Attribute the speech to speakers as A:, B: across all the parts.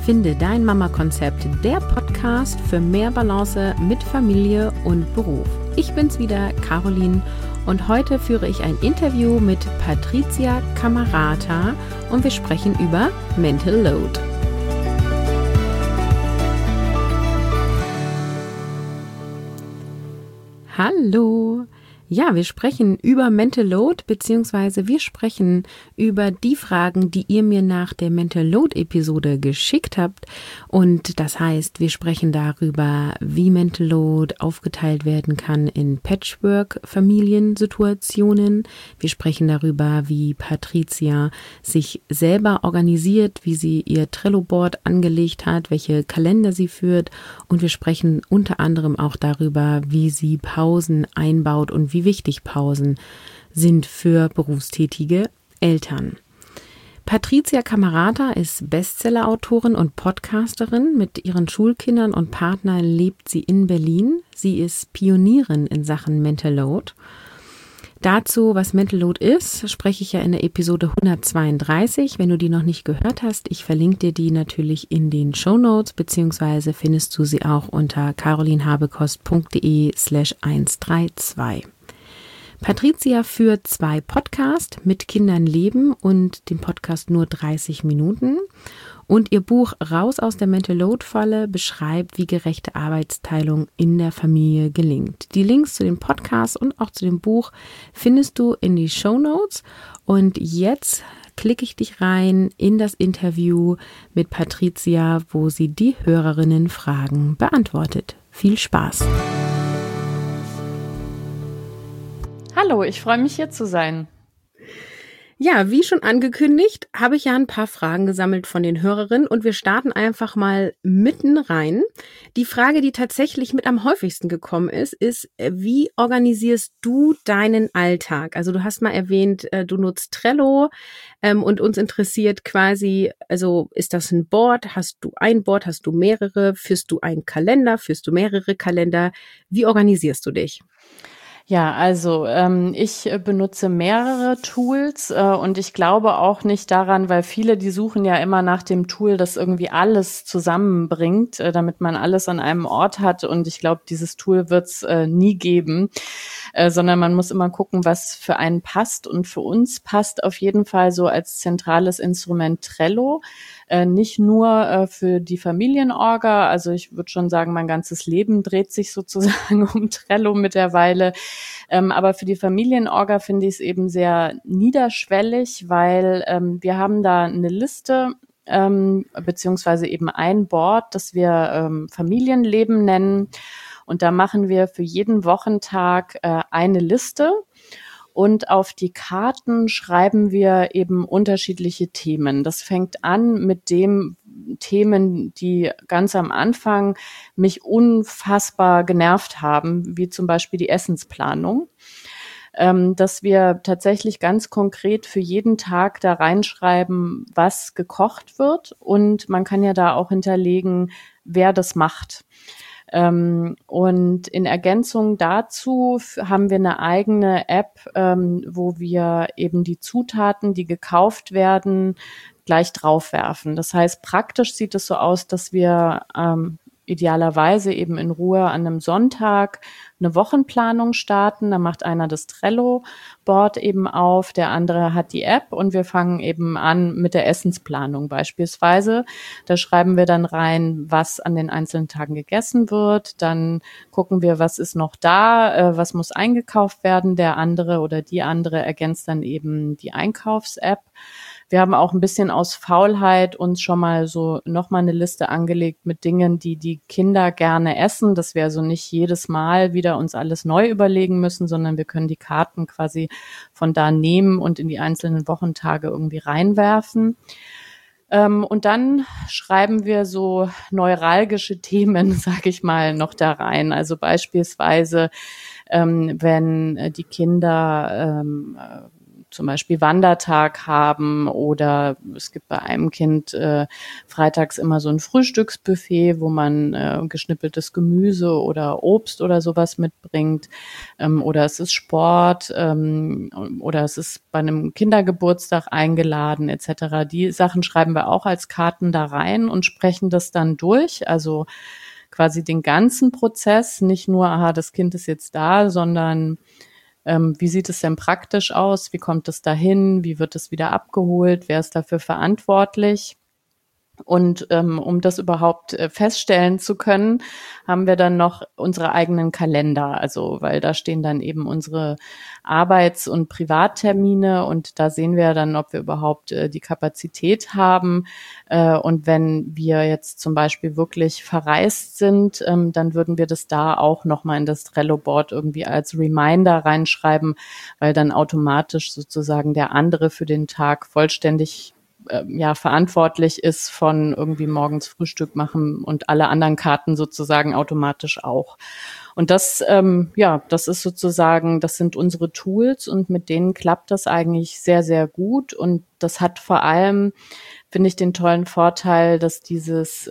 A: Finde dein Mama-Konzept, der Podcast für mehr Balance mit Familie und Beruf. Ich bin's wieder, Caroline, und heute führe ich ein Interview mit Patricia Camarata und wir sprechen über Mental Load. Hallo! Ja, wir sprechen über Mental Load, beziehungsweise wir sprechen über die Fragen, die ihr mir nach der Mental Load Episode geschickt habt. Und das heißt, wir sprechen darüber, wie Mental Load aufgeteilt werden kann in Patchwork-Familiensituationen. Wir sprechen darüber, wie Patricia sich selber organisiert, wie sie ihr Trello-Board angelegt hat, welche Kalender sie führt. Und wir sprechen unter anderem auch darüber, wie sie Pausen einbaut und wie wichtig Pausen sind für berufstätige Eltern. Patricia Camarata ist Bestseller-Autorin und Podcasterin. Mit ihren Schulkindern und Partnern lebt sie in Berlin. Sie ist Pionierin in Sachen Mental Load. Dazu, was Mental Load ist, spreche ich ja in der Episode 132. Wenn du die noch nicht gehört hast, ich verlinke dir die natürlich in den Shownotes, beziehungsweise findest du sie auch unter carolinhabekost.de/132. Patricia führt 2 Podcasts, Mit Kindern leben und den Podcast Nur 30 Minuten. Und ihr Buch Raus aus der Mental Load Falle beschreibt, wie gerechte Arbeitsteilung in der Familie gelingt. Die Links zu dem Podcast und auch zu dem Buch findest du in die Shownotes. Und jetzt klicke ich dich rein in das Interview mit Patricia, wo sie die Hörerinnenfragen beantwortet. Viel Spaß!
B: Hallo, ich freue mich, hier zu sein.
A: Ja, wie schon angekündigt, habe ich ja ein paar Fragen gesammelt von den Hörerinnen und wir starten einfach mal mitten rein. Die Frage, die tatsächlich mit am häufigsten gekommen ist, wie organisierst du deinen Alltag? Also du hast mal erwähnt, du nutzt Trello und uns interessiert quasi, also ist das ein Board? Hast du ein Board? Hast du mehrere? Führst du einen Kalender? Führst du mehrere Kalender? Wie organisierst du dich?
B: Ja, also ich benutze mehrere Tools und ich glaube auch nicht daran, weil viele, die suchen ja immer nach dem Tool, das irgendwie alles zusammenbringt, damit man alles an einem Ort hat, und ich glaube, dieses Tool wird's nie geben, sondern man muss immer gucken, was für einen passt, und für uns passt auf jeden Fall so als zentrales Instrument Trello. Nicht nur für die Familienorga, also ich würde schon sagen, mein ganzes Leben dreht sich sozusagen um Trello mittlerweile, aber für die Familienorga finde ich es eben sehr niederschwellig, weil wir haben da eine Liste, beziehungsweise eben ein Board, das wir Familienleben nennen, und da machen wir für jeden Wochentag eine Liste. Und auf die Karten schreiben wir eben unterschiedliche Themen. Das fängt an mit dem Themen, die ganz am Anfang mich unfassbar genervt haben, wie zum Beispiel die Essensplanung. Dass wir tatsächlich ganz konkret für jeden Tag da reinschreiben, was gekocht wird. Und man kann ja da auch hinterlegen, wer das macht. Und in Ergänzung dazu haben wir eine eigene App, wo wir eben die Zutaten, die gekauft werden, gleich draufwerfen. Das heißt, praktisch sieht es so aus, dass wir idealerweise eben in Ruhe an einem Sonntag eine Wochenplanung starten. Da macht einer das Trello-Board eben auf, der andere hat die App, und wir fangen eben an mit der Essensplanung beispielsweise. Da schreiben wir dann rein, was an den einzelnen Tagen gegessen wird. Dann gucken wir, was ist noch da, was muss eingekauft werden. Der andere oder die andere ergänzt dann eben die Einkaufs-App. Wir haben auch ein bisschen aus Faulheit uns schon mal so nochmal eine Liste angelegt mit Dingen, die die Kinder gerne essen, dass wir also nicht jedes Mal wieder uns alles neu überlegen müssen, sondern wir können die Karten quasi von da nehmen und in die einzelnen Wochentage irgendwie reinwerfen. Und dann schreiben wir so neuralgische Themen, sage ich mal, noch da rein. Also beispielsweise, wenn die Kinder zum Beispiel Wandertag haben, oder es gibt bei einem Kind freitags immer so ein Frühstücksbuffet, wo man geschnippeltes Gemüse oder Obst oder sowas mitbringt, oder es ist Sport, oder es ist bei einem Kindergeburtstag eingeladen etc. Die Sachen schreiben wir auch als Karten da rein und sprechen das dann durch, also quasi den ganzen Prozess, nicht nur, aha, das Kind ist jetzt da, sondern wie sieht es denn praktisch aus? Wie kommt es dahin? Wie wird es wieder abgeholt? Wer ist dafür verantwortlich? Und um das überhaupt feststellen zu können, haben wir dann noch unsere eigenen Kalender. Also, weil da stehen dann eben unsere Arbeits- und Privattermine, und da sehen wir dann, ob wir überhaupt die Kapazität haben. Und wenn wir jetzt zum Beispiel wirklich verreist sind, dann würden wir das da auch nochmal in das Trello-Board irgendwie als Reminder reinschreiben, weil dann automatisch sozusagen der andere für den Tag vollständig verantwortlich ist, von irgendwie morgens Frühstück machen und alle anderen Karten sozusagen automatisch auch. Und das, das ist sozusagen, das sind unsere Tools, und mit denen klappt das eigentlich sehr, sehr gut. Und das hat vor allem, finde ich, den tollen Vorteil, dass dieses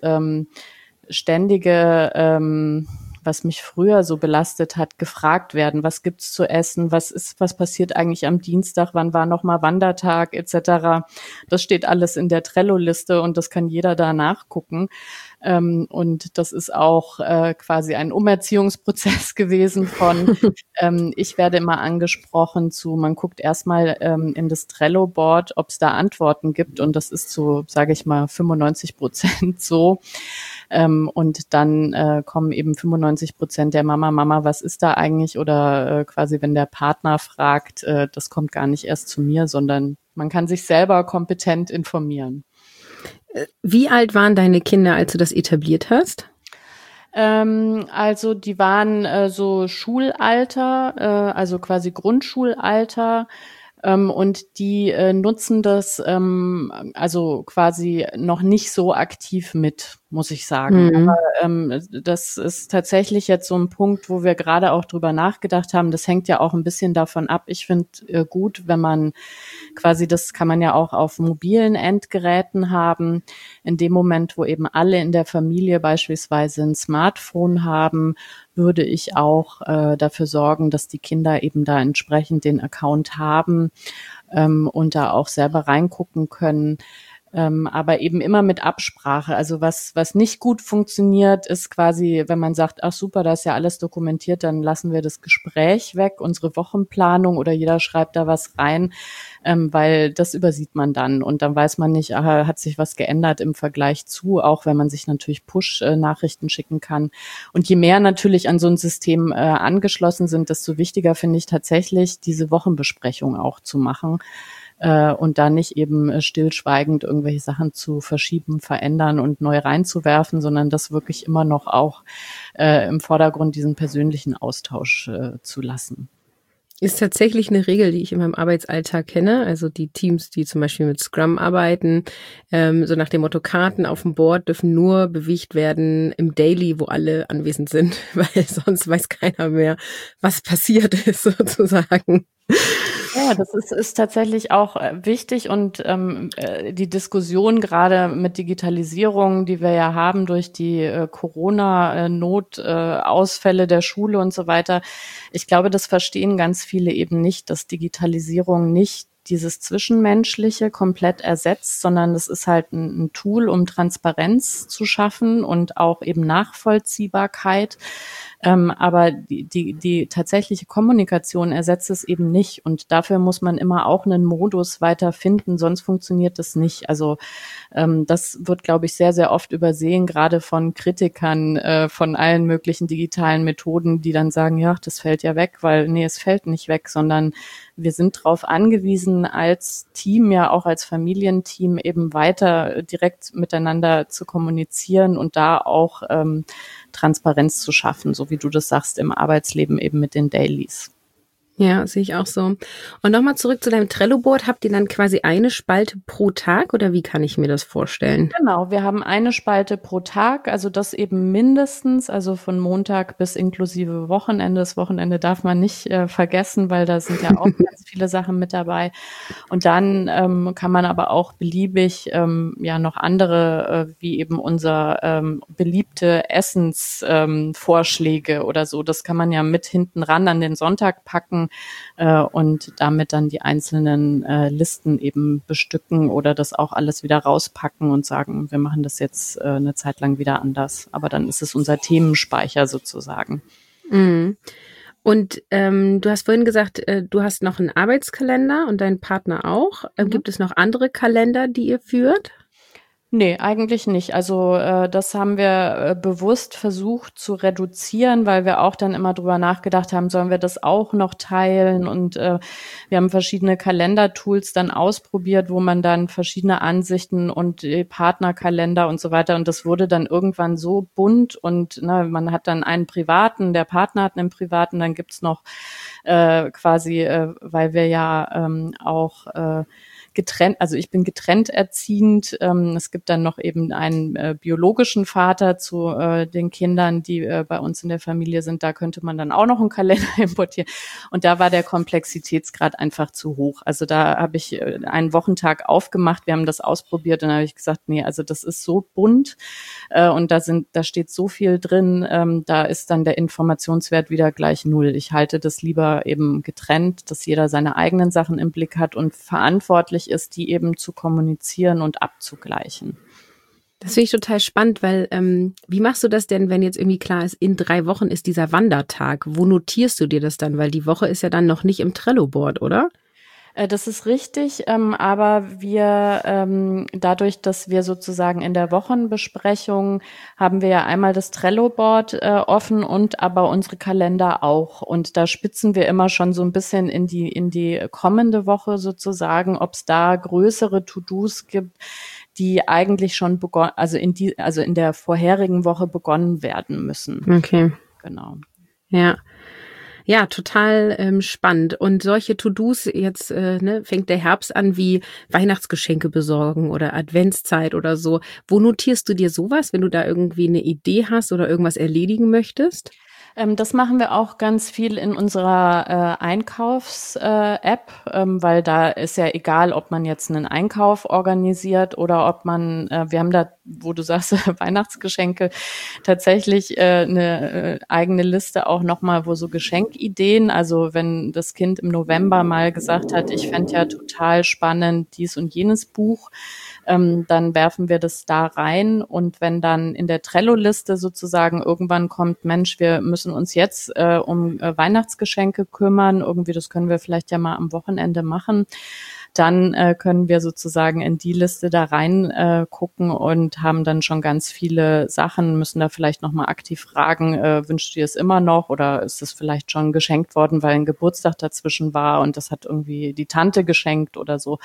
B: ständige, was mich früher so belastet hat, gefragt werden, was gibt's zu essen, was passiert eigentlich am Dienstag, wann war nochmal Wandertag etc. Das steht alles in der Trello-Liste, und das kann jeder da nachgucken. Und das ist auch quasi ein Umerziehungsprozess gewesen von, ich werde immer angesprochen zu, man guckt erstmal in das Trello-Board, ob es da Antworten gibt, und das ist so, sage ich mal, 95% so. Und dann kommen eben 95% der Mama, was ist da eigentlich? Oder quasi, wenn der Partner fragt, das kommt gar nicht erst zu mir, sondern man kann sich selber kompetent informieren.
A: Wie alt waren deine Kinder, als du das etabliert hast?
B: Also die waren so Schulalter, also quasi Grundschulalter. Und die nutzen das also quasi noch nicht so aktiv mit, muss ich sagen.
A: Mhm.
B: Aber das ist tatsächlich jetzt so ein Punkt, wo wir gerade auch drüber nachgedacht haben. Das hängt ja auch ein bisschen davon ab. Ich finde gut, wenn man quasi, das kann man ja auch auf mobilen Endgeräten haben. In dem Moment, wo eben alle in der Familie beispielsweise ein Smartphone haben, würde ich auch dafür sorgen, dass die Kinder eben da entsprechend den Account haben und da auch selber reingucken können. Aber eben immer mit Absprache. Also was nicht gut funktioniert, ist quasi, wenn man sagt, ach super, da ist ja alles dokumentiert, dann lassen wir das Gespräch weg, unsere Wochenplanung, oder jeder schreibt da was rein, weil das übersieht man dann, und dann weiß man nicht, aha, hat sich was geändert im Vergleich zu, auch wenn man sich natürlich Push-Nachrichten schicken kann. Und je mehr natürlich an so ein System angeschlossen sind, desto wichtiger finde ich tatsächlich, diese Wochenbesprechung auch zu machen. Und da nicht eben stillschweigend irgendwelche Sachen zu verschieben, verändern und neu reinzuwerfen, sondern das wirklich immer noch auch im Vordergrund diesen persönlichen Austausch zu lassen.
A: Ist tatsächlich eine Regel, die ich in meinem Arbeitsalltag kenne. Also die Teams, die zum Beispiel mit Scrum arbeiten, so nach dem Motto, Karten auf dem Board dürfen nur bewegt werden im Daily, wo alle anwesend sind, weil sonst weiß keiner mehr, was passiert ist sozusagen.
B: Ja, das ist tatsächlich auch wichtig, und die Diskussion gerade mit Digitalisierung, die wir ja haben durch die Corona-Notausfälle der Schule und so weiter. Ich glaube, das verstehen ganz viele eben nicht, dass Digitalisierung nicht dieses Zwischenmenschliche komplett ersetzt, sondern das ist halt ein Tool, um Transparenz zu schaffen und auch eben Nachvollziehbarkeit. Aber die tatsächliche Kommunikation ersetzt es eben nicht. Und dafür muss man immer auch einen Modus weiter finden, sonst funktioniert das nicht. Also das wird, glaube ich, sehr, sehr oft übersehen, gerade von Kritikern von allen möglichen digitalen Methoden, die dann sagen, ja, das fällt ja weg, weil nee, es fällt nicht weg, sondern wir sind darauf angewiesen, als Team, ja auch als Familienteam, eben weiter direkt miteinander zu kommunizieren und da auch Transparenz zu schaffen, so wie du das sagst, im Arbeitsleben eben mit den Dailies.
A: Ja, sehe ich auch so. Und nochmal zurück zu deinem Trello-Board. Habt ihr dann quasi eine Spalte pro Tag oder wie kann ich mir das vorstellen?
B: Genau, wir haben eine Spalte pro Tag, also das eben mindestens, also von Montag bis inklusive Wochenende. Das Wochenende darf man nicht vergessen, weil da sind ja auch ganz viele Sachen mit dabei. Und dann kann man aber auch beliebig ja noch andere, wie eben unser beliebte Essensvorschläge oder so, das kann man ja mit hinten ran an den Sonntag packen und damit dann die einzelnen Listen eben bestücken oder das auch alles wieder rauspacken und sagen, wir machen das jetzt eine Zeit lang wieder anders. Aber dann ist es unser Themenspeicher sozusagen.
A: Mhm. Und du hast vorhin gesagt, du hast noch einen Arbeitskalender und dein Partner auch. Gibt es noch andere Kalender, die ihr führt?
B: Nee, eigentlich nicht. Also das haben wir bewusst versucht zu reduzieren, weil wir auch dann immer drüber nachgedacht haben, sollen wir das auch noch teilen? Und wir haben verschiedene Kalendertools dann ausprobiert, wo man dann verschiedene Ansichten und Partnerkalender und so weiter. Und das wurde dann irgendwann so bunt und man hat dann einen privaten, der Partner hat einen privaten, dann gibt's noch quasi, weil wir ja auch getrennt, also ich bin getrennt erziehend. Es gibt dann noch eben einen biologischen Vater zu den Kindern, die bei uns in der Familie sind. Da könnte man dann auch noch einen Kalender importieren. Und da war der Komplexitätsgrad einfach zu hoch. Also da habe ich einen Wochentag aufgemacht. Wir haben das ausprobiert und dann habe ich gesagt, nee, also das ist so bunt und da steht so viel drin. Da ist dann der Informationswert wieder gleich null. Ich halte das lieber eben getrennt, dass jeder seine eigenen Sachen im Blick hat und verantwortlich ist, die eben zu kommunizieren und abzugleichen.
A: Das finde ich total spannend, weil wie machst du das denn, wenn jetzt irgendwie klar ist, in 3 Wochen ist dieser Wandertag? Wo notierst du dir das dann? Weil die Woche ist ja dann noch nicht im Trello-Board, oder?
B: Das ist richtig, aber wir dadurch, dass wir sozusagen in der Wochenbesprechung haben wir ja einmal das Trello-Board offen und aber unsere Kalender auch. Und da spitzen wir immer schon so ein bisschen in die kommende Woche sozusagen, ob es da größere To-Dos gibt, die eigentlich schon also in der vorherigen Woche begonnen werden müssen.
A: Okay.
B: Genau.
A: Ja. Ja, total spannend. Und solche To-Dos, jetzt fängt der Herbst an, wie Weihnachtsgeschenke besorgen oder Adventszeit oder so. Wo notierst du dir sowas, wenn du da irgendwie eine Idee hast oder irgendwas erledigen möchtest?
B: Das machen wir auch ganz viel in unserer Einkaufs-App, weil da ist ja egal, ob man jetzt einen Einkauf organisiert oder ob man, wir haben da, wo du sagst, Weihnachtsgeschenke, tatsächlich eine eigene Liste auch nochmal, wo so Geschenkideen, also wenn das Kind im November mal gesagt hat, ich fände ja total spannend dies und jenes Buch, dann werfen wir das da rein. Und wenn dann in der Trello-Liste sozusagen irgendwann kommt, Mensch, wir müssen uns jetzt um Weihnachtsgeschenke kümmern, irgendwie, das können wir vielleicht ja mal am Wochenende machen, dann können wir sozusagen in die Liste da rein gucken und haben dann schon ganz viele Sachen, müssen da vielleicht nochmal aktiv fragen, wünschst du dir es immer noch oder ist es vielleicht schon geschenkt worden, weil ein Geburtstag dazwischen war und das hat irgendwie die Tante geschenkt oder so.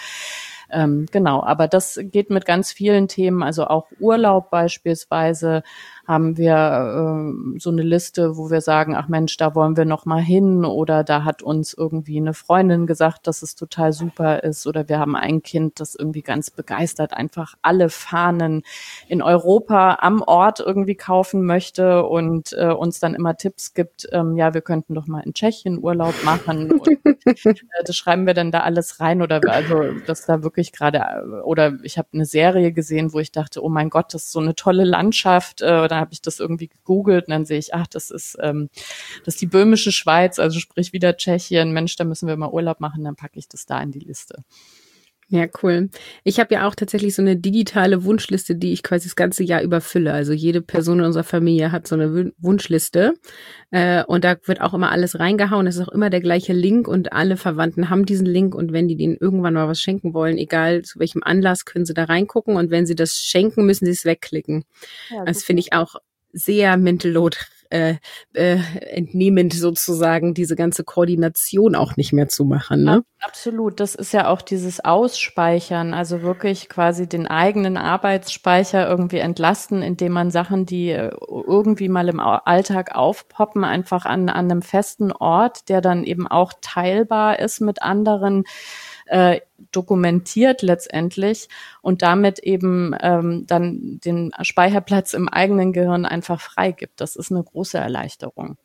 B: Genau, aber das geht mit ganz vielen Themen, also auch Urlaub beispielsweise haben wir so eine Liste, wo wir sagen, ach Mensch, da wollen wir noch mal hin oder da hat uns irgendwie eine Freundin gesagt, dass es total super ist oder wir haben ein Kind, das irgendwie ganz begeistert einfach alle Fahnen in Europa am Ort irgendwie kaufen möchte und uns dann immer Tipps gibt, ja, wir könnten doch mal in Tschechien Urlaub machen und das schreiben wir dann da alles rein oder also das da wirklich gerade oder ich habe eine Serie gesehen, wo ich dachte, oh mein Gott, das ist so eine tolle Landschaft. Da habe ich das irgendwie gegoogelt und dann sehe ich, ach, das ist die böhmische Schweiz, also sprich wieder Tschechien. Mensch, da müssen wir mal Urlaub machen, dann packe ich das da in die Liste.
A: Ja, cool. Ich habe ja auch tatsächlich so eine digitale Wunschliste, die ich quasi das ganze Jahr überfülle. Also jede Person in unserer Familie hat so eine Wunschliste und da wird auch immer alles reingehauen. Es ist auch immer der gleiche Link und alle Verwandten haben diesen Link und wenn die denen irgendwann mal was schenken wollen, egal zu welchem Anlass, können sie da reingucken und wenn sie das schenken, müssen sie es wegklicken.
B: Ja,
A: Das finde ich auch sehr Mental Load entnehmend sozusagen diese ganze Koordination auch nicht mehr zu machen, ne?
B: Absolut. Das ist ja auch dieses Ausspeichern, also wirklich quasi den eigenen Arbeitsspeicher irgendwie entlasten, indem man Sachen, die irgendwie mal im Alltag aufpoppen, einfach an einem festen Ort, der dann eben auch teilbar ist mit anderen, dokumentiert letztendlich und damit eben dann den Speicherplatz im eigenen Gehirn einfach freigibt. Das ist eine große Erleichterung.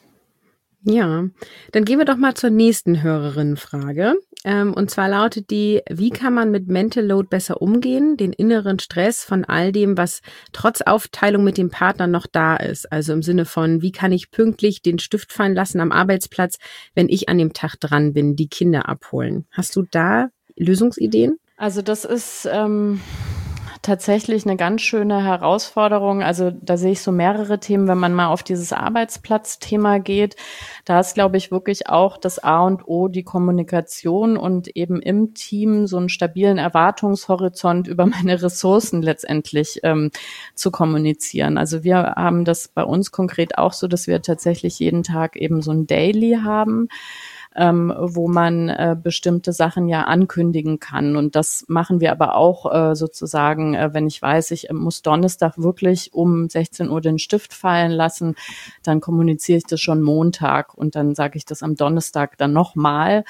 A: Ja, dann gehen wir doch mal zur nächsten Hörerinnenfrage. Und zwar lautet die: Wie kann man mit Mental Load besser umgehen, den inneren Stress von all dem, was trotz Aufteilung mit dem Partner noch da ist? Also im Sinne von, wie kann ich pünktlich den Stift fallen lassen am Arbeitsplatz, wenn ich an dem Tag dran bin, die Kinder abholen? Hast du da Lösungsideen?
B: Also das ist tatsächlich eine ganz schöne Herausforderung. Also da sehe ich so mehrere Themen, wenn man mal auf dieses Arbeitsplatzthema geht. Da ist, glaube ich, wirklich auch das A und O die Kommunikation und eben im Team so einen stabilen Erwartungshorizont über meine Ressourcen letztendlich zu kommunizieren. Also wir haben das bei uns konkret auch so, dass wir tatsächlich jeden Tag eben so ein Daily haben, wo man bestimmte Sachen ja ankündigen kann. Und das machen wir aber auch sozusagen, wenn ich weiß, ich muss Donnerstag wirklich um 16 Uhr den Stift fallen lassen, dann kommuniziere ich das schon Montag und dann sage ich das am Donnerstag dann nochmal.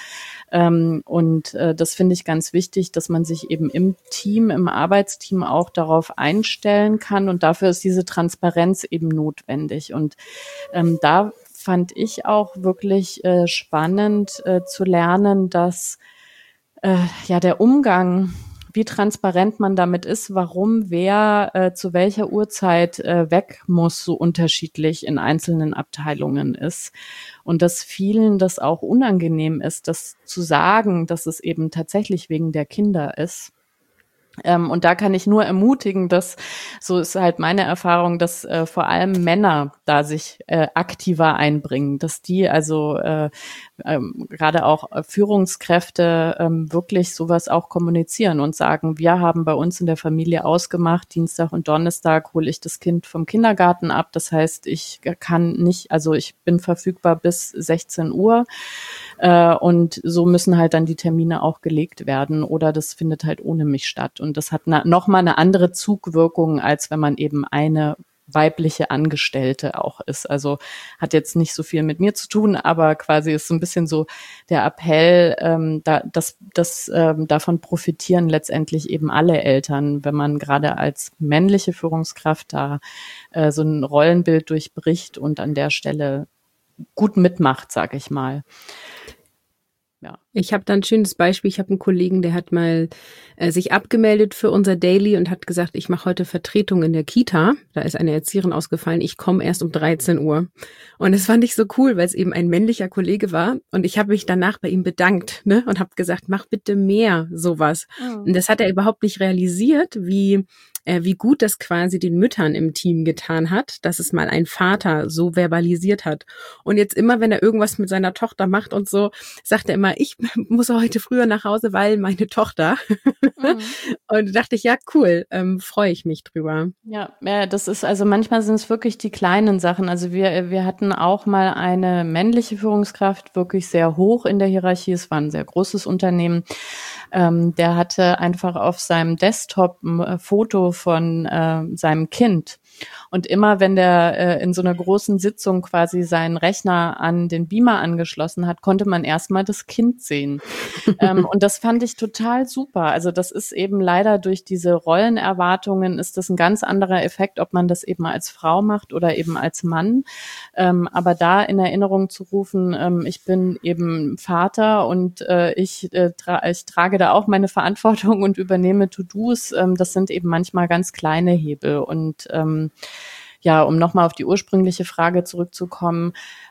B: Und das finde ich ganz wichtig, dass man sich eben im Team, im Arbeitsteam auch darauf einstellen kann. Und dafür ist diese Transparenz eben notwendig. Und da fand ich auch wirklich spannend zu lernen, dass ja der Umgang, wie transparent man damit ist, warum wer zu welcher Uhrzeit weg muss, so unterschiedlich in einzelnen Abteilungen ist. Und dass vielen das auch unangenehm ist, das zu sagen, dass es eben tatsächlich wegen der Kinder ist. Und da kann ich nur ermutigen, dass, so ist halt meine Erfahrung, dass vor allem Männer da sich aktiver einbringen, dass die also gerade auch Führungskräfte wirklich sowas auch kommunizieren und sagen, wir haben bei uns in der Familie ausgemacht, Dienstag und Donnerstag hole ich das Kind vom Kindergarten ab. Das heißt, ich kann nicht, also ich bin verfügbar bis 16 Uhr. Und so müssen halt dann die Termine auch gelegt werden oder das findet halt ohne mich statt. Und das hat nochmal eine andere Zugwirkung, als wenn man eben eine weibliche Angestellte auch ist. Also hat jetzt nicht so viel mit mir zu tun, aber quasi ist so ein bisschen so der Appell, davon profitieren letztendlich eben alle Eltern, wenn man gerade als männliche Führungskraft da so ein Rollenbild durchbricht und an der Stelle gut mitmacht, sage ich mal. Ja.
A: Ich habe da ein schönes Beispiel. Ich habe einen Kollegen, der hat mal sich abgemeldet für unser Daily und hat gesagt, ich mache heute Vertretung in der Kita. Da ist eine Erzieherin ausgefallen. Ich komme erst um 13 Uhr. Und das fand ich so cool, weil es eben ein männlicher Kollege war. Und ich habe mich danach bei ihm bedankt, ne, und habe gesagt, mach bitte mehr sowas. Mhm. Und das hat er überhaupt nicht realisiert, wie gut das quasi den Müttern im Team getan hat, dass es mal ein Vater so verbalisiert hat. Und jetzt immer, wenn er irgendwas mit seiner Tochter macht und so, sagt er immer, ich muss heute früher nach Hause, weil meine Tochter. Mhm. Und da dachte ich, ja, cool, freue ich mich drüber.
B: Ja, das ist, also manchmal sind es wirklich die kleinen Sachen. Also wir hatten auch mal eine männliche Führungskraft, wirklich sehr hoch in der Hierarchie. Es war ein sehr großes Unternehmen. Der hatte einfach auf seinem Desktop ein Foto von seinem Kind. Und immer, wenn der in so einer großen Sitzung quasi seinen Rechner an den Beamer angeschlossen hat, konnte man erstmal das Kind sehen. Und das fand ich total super. Also das ist eben leider durch diese Rollenerwartungen ist das ein ganz anderer Effekt, ob man das eben als Frau macht oder eben als Mann. Aber da in Erinnerung zu rufen, ich bin eben Vater und ich trage da auch meine Verantwortung und übernehme To-Dos. Das sind eben manchmal ganz kleine Hebel. Und ja, um nochmal auf die ursprüngliche Frage zurückzukommen,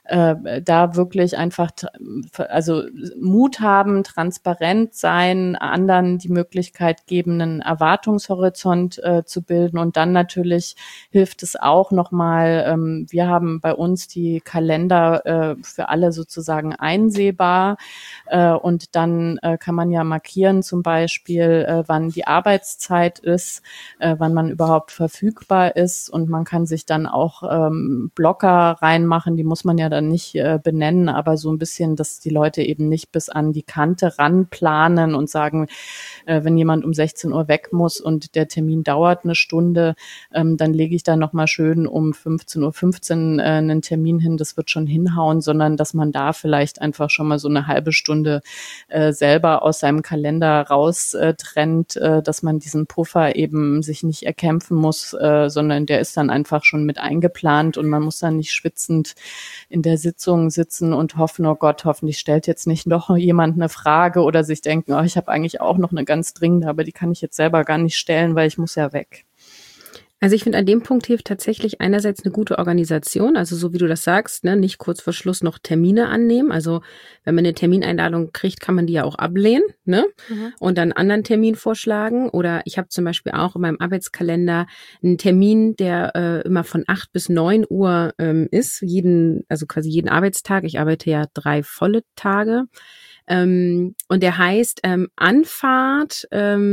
B: da wirklich einfach, also Mut haben, transparent sein, anderen die Möglichkeit geben, einen Erwartungshorizont zu bilden. Und dann natürlich hilft es auch nochmal, wir haben bei uns die Kalender für alle sozusagen einsehbar, und dann kann man ja markieren zum Beispiel, wann die Arbeitszeit ist, wann man überhaupt verfügbar ist, und man kann sich dann auch Blocker reinmachen, die muss man ja dann nicht benennen, aber so ein bisschen, dass die Leute eben nicht bis an die Kante ranplanen und sagen, wenn jemand um 16 Uhr weg muss und der Termin dauert eine Stunde, dann lege ich da nochmal schön um 15:15 Uhr einen Termin hin, das wird schon hinhauen, sondern dass man da vielleicht einfach schon mal so eine halbe Stunde selber aus seinem Kalender raus trennt, dass man diesen Puffer eben sich nicht erkämpfen muss, sondern der ist dann einfach schon mit eingeplant und man muss dann nicht schwitzend in der Sitzung sitzen und hoffen, oh Gott, hoffentlich stellt jetzt nicht noch jemand eine Frage oder sich denken, oh, ich habe eigentlich auch noch eine ganz dringende, aber die kann ich jetzt selber gar nicht stellen, weil ich muss ja weg.
A: Also ich finde, an dem Punkt hilft tatsächlich einerseits eine gute Organisation, also so wie du das sagst, ne, nicht kurz vor Schluss noch Termine annehmen. Also wenn man eine Termineinladung kriegt, kann man die ja auch ablehnen, ne? Und dann einen anderen Termin vorschlagen. Oder ich habe zum Beispiel auch in meinem Arbeitskalender einen Termin, der immer von 8 bis 9 Uhr ist, also quasi jeden Arbeitstag. Ich arbeite ja 3 volle Tage. Und der heißt Anfahrt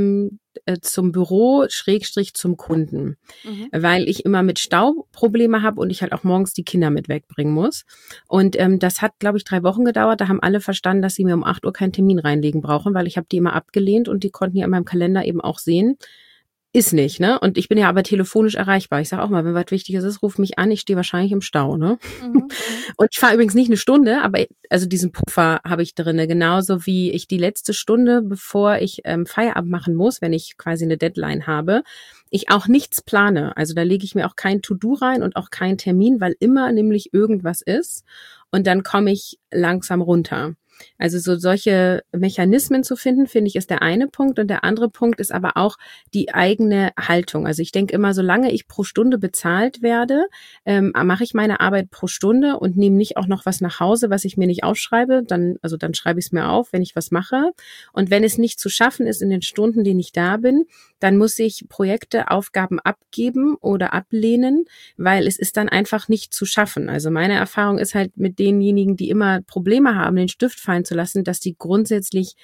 A: zum Büro / zum Kunden, weil ich immer mit Stau Probleme habe und ich halt auch morgens die Kinder mit wegbringen muss. Und das hat, glaube ich, 3 Wochen gedauert. Da haben alle verstanden, dass sie mir um 8 Uhr keinen Termin reinlegen brauchen, weil ich habe die immer abgelehnt und die konnten ja in meinem Kalender eben auch sehen, ist nicht, ne? Und ich bin ja aber telefonisch erreichbar. Ich sage auch mal, wenn was Wichtiges ist, ruf mich an, ich stehe wahrscheinlich im Stau, ne? Und ich fahre übrigens nicht eine Stunde, aber also diesen Puffer habe ich drinne, genauso wie ich die letzte Stunde, bevor ich Feierabend machen muss, wenn ich quasi eine Deadline habe, ich auch nichts plane. Also da lege ich mir auch kein To-Do rein und auch keinen Termin, weil immer nämlich irgendwas ist und dann komme ich langsam runter. Also so solche Mechanismen zu finden, finde ich, ist der eine Punkt. Und der andere Punkt ist aber auch die eigene Haltung. Also ich denke immer, solange ich pro Stunde bezahlt werde, mache ich meine Arbeit pro Stunde und nehme nicht auch noch was nach Hause, was ich mir nicht aufschreibe. Dann schreibe ich es mir auf, wenn ich was mache. Und wenn es nicht zu schaffen ist in den Stunden, denen ich da bin, dann muss ich Projekte, Aufgaben abgeben oder ablehnen, weil es ist dann einfach nicht zu schaffen. Also meine Erfahrung ist halt mit denjenigen, die immer Probleme haben, den Stift fallen zu lassen, dass die grundsätzlich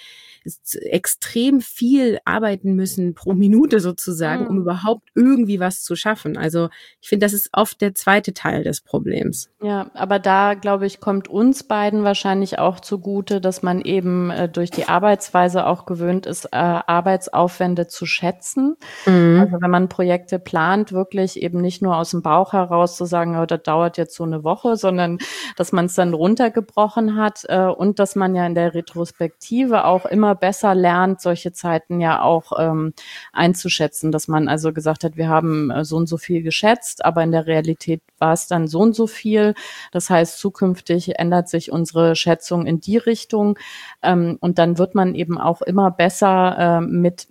A: extrem viel arbeiten müssen pro Minute sozusagen, um überhaupt irgendwie was zu schaffen. Also ich finde, das ist oft der zweite Teil des Problems.
B: Ja, aber da, glaube ich, kommt uns beiden wahrscheinlich auch zugute, dass man eben durch die Arbeitsweise auch gewöhnt ist, Arbeitsaufwände zu schätzen. Also wenn man Projekte plant, wirklich eben nicht nur aus dem Bauch heraus zu sagen, oh, das dauert jetzt so eine Woche, sondern dass man es dann runtergebrochen hat und dass man ja in der Retrospektive auch immer besser lernt, solche Zeiten ja auch einzuschätzen, dass man also gesagt hat, wir haben so und so viel geschätzt, aber in der Realität war es dann so und so viel. Das heißt, zukünftig ändert sich unsere Schätzung in die Richtung. Und dann wird man eben auch immer besser mit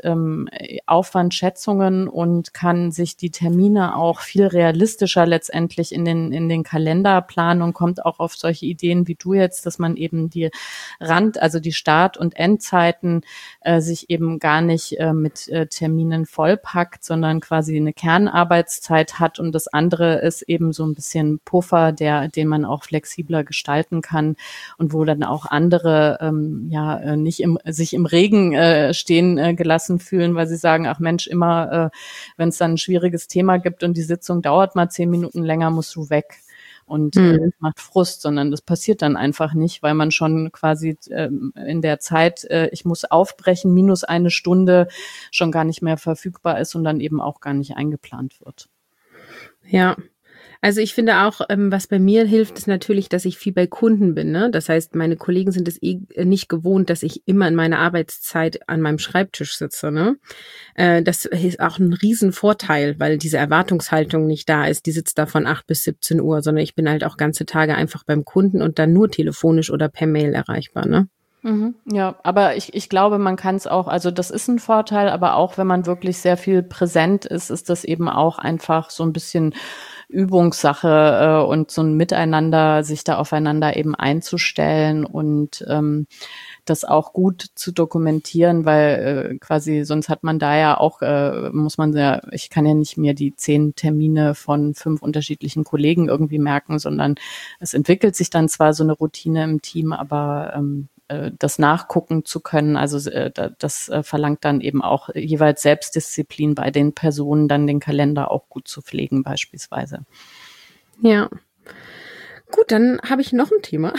B: Aufwandschätzungen und kann sich die Termine auch viel realistischer letztendlich in den Kalender planen und kommt auch auf solche Ideen wie du jetzt, dass man eben die also die Start- und Endzeiten sich eben gar nicht mit Terminen vollpackt, sondern quasi eine Kernarbeitszeit hat und das andere ist eben so ein bisschen Puffer, den man auch flexibler gestalten kann und wo dann auch andere nicht sich im Regen stehen gelassen fühlen, weil sie sagen, ach Mensch, immer wenn es dann ein schwieriges Thema gibt und die Sitzung dauert mal 10 Minuten länger, musst du weg. Und das macht Frust, sondern das passiert dann einfach nicht, weil man schon quasi in der Zeit, ich muss aufbrechen, minus eine Stunde schon gar nicht mehr verfügbar ist und dann eben auch gar nicht eingeplant wird.
A: Ja. Also ich finde auch, was bei mir hilft, ist natürlich, dass ich viel bei Kunden bin. Ne? Das heißt, meine Kollegen sind es nicht gewohnt, dass ich immer in meiner Arbeitszeit an meinem Schreibtisch sitze. Ne? Das ist auch ein Riesenvorteil, weil diese Erwartungshaltung nicht da ist. Die sitzt da von 8 bis 17 Uhr, sondern ich bin halt auch ganze Tage einfach beim Kunden und dann nur telefonisch oder per Mail erreichbar. Ne?
B: Ja, aber ich glaube, man kann es auch, also das ist ein Vorteil, aber auch wenn man wirklich sehr viel präsent ist, ist das eben auch einfach so ein bisschen Übungssache und so ein Miteinander, sich da aufeinander eben einzustellen und das auch gut zu dokumentieren, weil quasi sonst hat man da ja auch, muss man ja, ich kann ja nicht mir die 10 Termine von 5 unterschiedlichen Kollegen irgendwie merken, sondern es entwickelt sich dann zwar so eine Routine im Team, aber das nachgucken zu können, also das verlangt dann eben auch jeweils Selbstdisziplin bei den Personen, dann den Kalender auch gut zu pflegen beispielsweise.
A: Ja. Gut, dann habe ich noch ein Thema.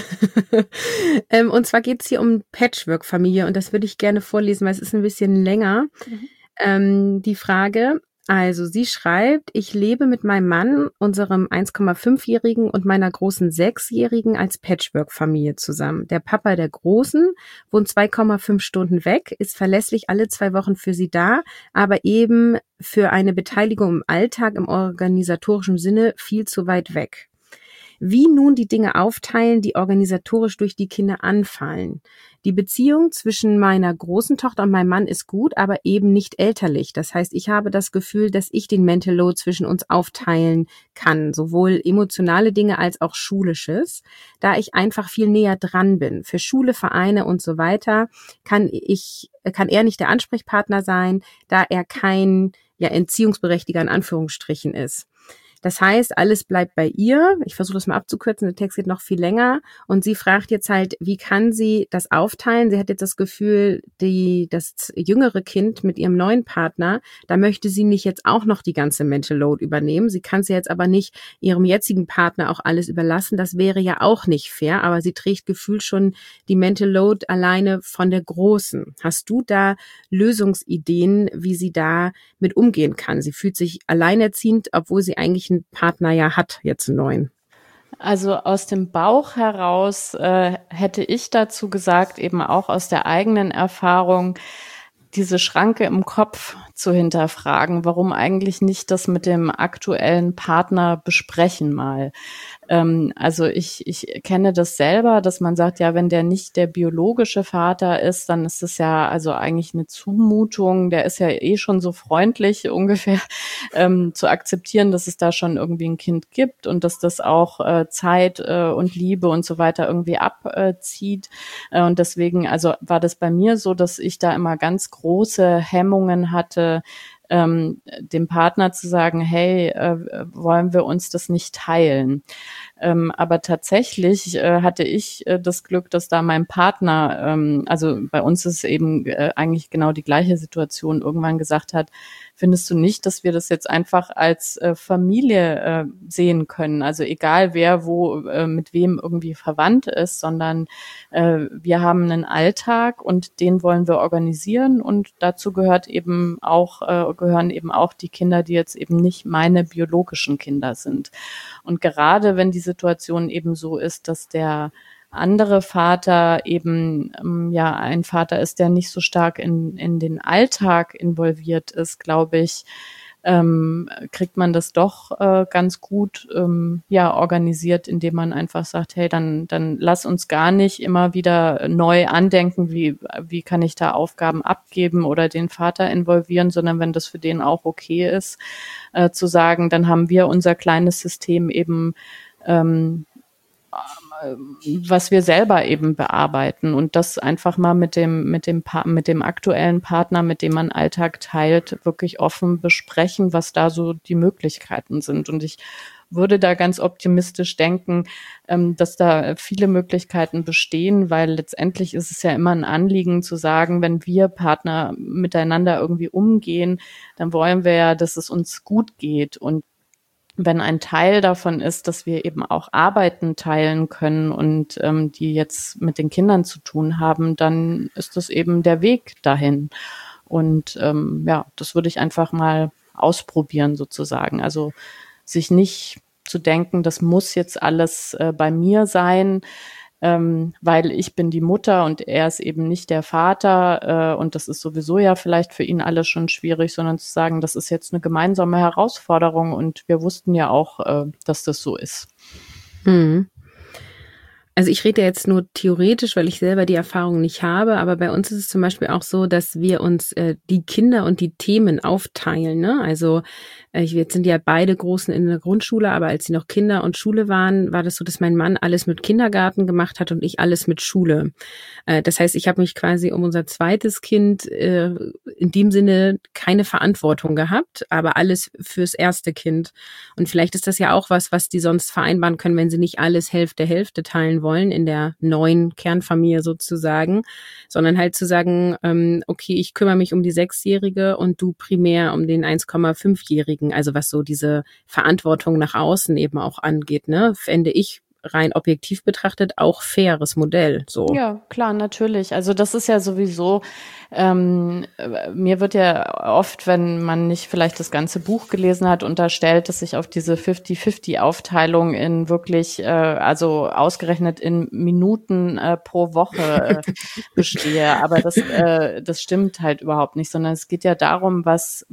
A: Und zwar geht es hier um Patchwork-Familie und das würde ich gerne vorlesen, weil es ist ein bisschen länger. Die Frage, also sie schreibt, ich lebe mit meinem Mann, unserem 1,5-Jährigen und meiner großen 6-Jährigen als Patchwork-Familie zusammen. Der Papa der Großen wohnt 2,5 Stunden weg, ist verlässlich alle 2 Wochen für sie da, aber eben für eine Beteiligung im Alltag im organisatorischen Sinne viel zu weit weg. Wie nun die Dinge aufteilen, die organisatorisch durch die Kinder anfallen. Die Beziehung zwischen meiner großen Tochter und meinem Mann ist gut, aber eben nicht elterlich. Das heißt, ich habe das Gefühl, dass ich den Mental Load zwischen uns aufteilen kann, sowohl emotionale Dinge als auch schulisches, da ich einfach viel näher dran bin. Für Schule, Vereine und so weiter kann er nicht der Ansprechpartner sein, da er kein Entziehungsberechtigter in Anführungsstrichen ist. Das heißt, alles bleibt bei ihr. Ich versuche das mal abzukürzen, der Text geht noch viel länger. Und sie fragt jetzt halt, wie kann sie das aufteilen? Sie hat jetzt das Gefühl, das jüngere Kind mit ihrem neuen Partner, da möchte sie nicht jetzt auch noch die ganze Mental Load übernehmen. Sie kann es jetzt aber nicht ihrem jetzigen Partner auch alles überlassen. Das wäre ja auch nicht fair, aber sie trägt gefühlt schon die Mental Load alleine von der Großen. Hast du da Lösungsideen, wie sie da mit umgehen kann? Sie fühlt sich alleinerziehend, obwohl sie eigentlich einen Partner ja hat, jetzt einen neuen.
B: Also aus dem Bauch heraus hätte ich dazu gesagt, eben auch aus der eigenen Erfahrung, diese Schranke im Kopf zu hinterfragen, warum eigentlich nicht das mit dem aktuellen Partner besprechen mal. Also ich kenne das selber, dass man sagt, ja, wenn der nicht der biologische Vater ist, dann ist es ja also eigentlich eine Zumutung, der ist ja eh schon so freundlich ungefähr, zu akzeptieren, dass es da schon irgendwie ein Kind gibt und dass das auch Zeit und Liebe und so weiter irgendwie abzieht. Und deswegen, also war das bei mir so, dass ich da immer ganz große Hemmungen hatte, dem Partner zu sagen, hey, wollen wir uns das nicht teilen? Aber tatsächlich hatte ich das Glück, dass da mein Partner, also bei uns ist eben eigentlich genau die gleiche Situation, irgendwann gesagt hat, findest du nicht, dass wir das jetzt einfach als Familie sehen können? Also egal wer wo mit wem irgendwie verwandt ist, sondern wir haben einen Alltag und den wollen wir organisieren und dazu gehören eben auch die Kinder, die jetzt eben nicht meine biologischen Kinder sind. Und gerade wenn die Situation eben so ist, dass der andere Vater eben ein Vater ist, der nicht so stark in den Alltag involviert ist, glaube ich, kriegt man das doch ganz gut organisiert, indem man einfach sagt, hey, dann lass uns gar nicht immer wieder neu andenken, wie kann ich da Aufgaben abgeben oder den Vater involvieren, sondern wenn das für den auch okay ist, zu sagen, dann haben wir unser kleines System eben was wir selber eben bearbeiten und das einfach mal mit dem aktuellen Partner, mit dem man Alltag teilt, wirklich offen besprechen, was da so die Möglichkeiten sind. Und ich würde da ganz optimistisch denken, dass da viele Möglichkeiten bestehen, weil letztendlich ist es ja immer ein Anliegen zu sagen, wenn wir Partner miteinander irgendwie umgehen, dann wollen wir ja, dass es uns gut geht. Und wenn ein Teil davon ist, dass wir eben auch Arbeiten teilen können und die jetzt mit den Kindern zu tun haben, dann ist das eben der Weg dahin. Und das würde ich einfach mal ausprobieren sozusagen. Also sich nicht zu denken, das muss jetzt alles bei mir sein, weil ich bin die Mutter und er ist eben nicht der Vater und das ist sowieso ja vielleicht für ihn alles schon schwierig, sondern zu sagen, das ist jetzt eine gemeinsame Herausforderung und wir wussten ja auch, dass das so ist.
A: Mhm. Also ich rede jetzt nur theoretisch, weil ich selber die Erfahrung nicht habe, aber bei uns ist es zum Beispiel auch so, dass wir uns die Kinder und die Themen aufteilen. Ne? Also Jetzt sind ja beide Großen in der Grundschule, aber als sie noch Kinder und Schule waren, war das so, dass mein Mann alles mit Kindergarten gemacht hat und ich alles mit Schule. Das heißt, ich habe mich quasi um unser zweites Kind in dem Sinne keine Verantwortung gehabt, aber alles fürs erste Kind. Und vielleicht ist das ja auch was die sonst vereinbaren können, wenn sie nicht alles Hälfte teilen wollen in der neuen Kernfamilie sozusagen, sondern halt zu sagen, okay, ich kümmere mich um die 6-Jährige und du primär um den 1,5-Jährigen, also was so diese Verantwortung nach außen eben auch angeht, ne, fände ich rein objektiv betrachtet auch faires Modell, so.
B: Ja, klar, natürlich. Also das ist ja sowieso, mir wird ja oft, wenn man nicht vielleicht das ganze Buch gelesen hat, unterstellt, dass ich auf diese 50-50-Aufteilung in wirklich, also ausgerechnet in Minuten pro Woche bestehe. Aber das stimmt halt überhaupt nicht, sondern es geht ja darum, was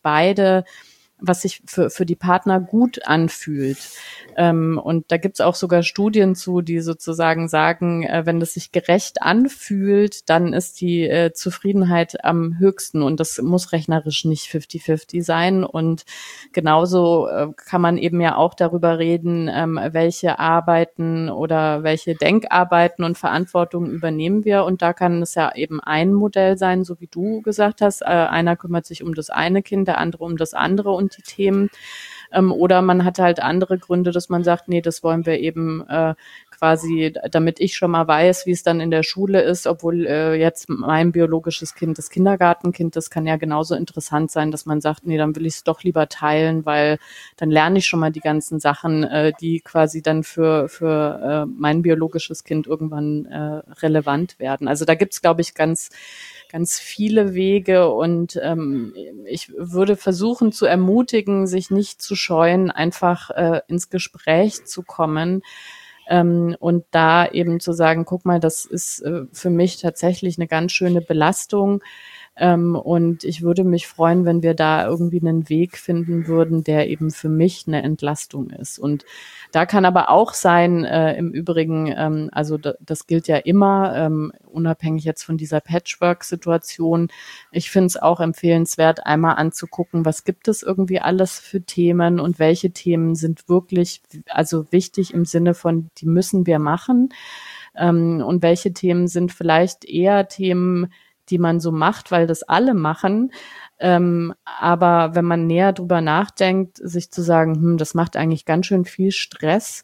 B: sich für die Partner gut anfühlt. Und da gibt's auch sogar Studien zu, die sozusagen sagen, wenn es sich gerecht anfühlt, dann ist die Zufriedenheit am höchsten. Und das muss rechnerisch nicht 50-50 sein. Und genauso kann man eben ja auch darüber reden, welche Arbeiten oder welche Denkarbeiten und Verantwortung übernehmen wir. Und da kann es ja eben ein Modell sein, so wie du gesagt hast. Einer kümmert sich um das eine Kind, der andere um das andere und die Themen. Oder man hat halt andere Gründe, dass man sagt, nee, das wollen wir eben quasi, damit ich schon mal weiß, wie es dann in der Schule ist, obwohl jetzt mein biologisches Kind, das Kindergartenkind, das kann ja genauso interessant sein, dass man sagt, nee, dann will ich es doch lieber teilen, weil dann lerne ich schon mal die ganzen Sachen, die quasi dann für mein biologisches Kind irgendwann relevant werden. Also da gibt's, glaube ich, ganz viele Wege und ich würde versuchen zu ermutigen, sich nicht zu scheuen, einfach ins Gespräch zu kommen und da eben zu sagen, guck mal, das ist für mich tatsächlich eine ganz schöne Belastung. Und ich würde mich freuen, wenn wir da irgendwie einen Weg finden würden, der eben für mich eine Entlastung ist. Und da kann aber auch sein, im Übrigen, also das gilt ja immer, unabhängig jetzt von dieser Patchwork-Situation. Ich finde es auch empfehlenswert, einmal anzugucken, was gibt es irgendwie alles für Themen und welche Themen sind wirklich, also wichtig im Sinne von, die müssen wir machen. Und welche Themen sind vielleicht eher Themen, die man so macht, weil das alle machen. Aber wenn man näher drüber nachdenkt, sich zu sagen, das macht eigentlich ganz schön viel Stress,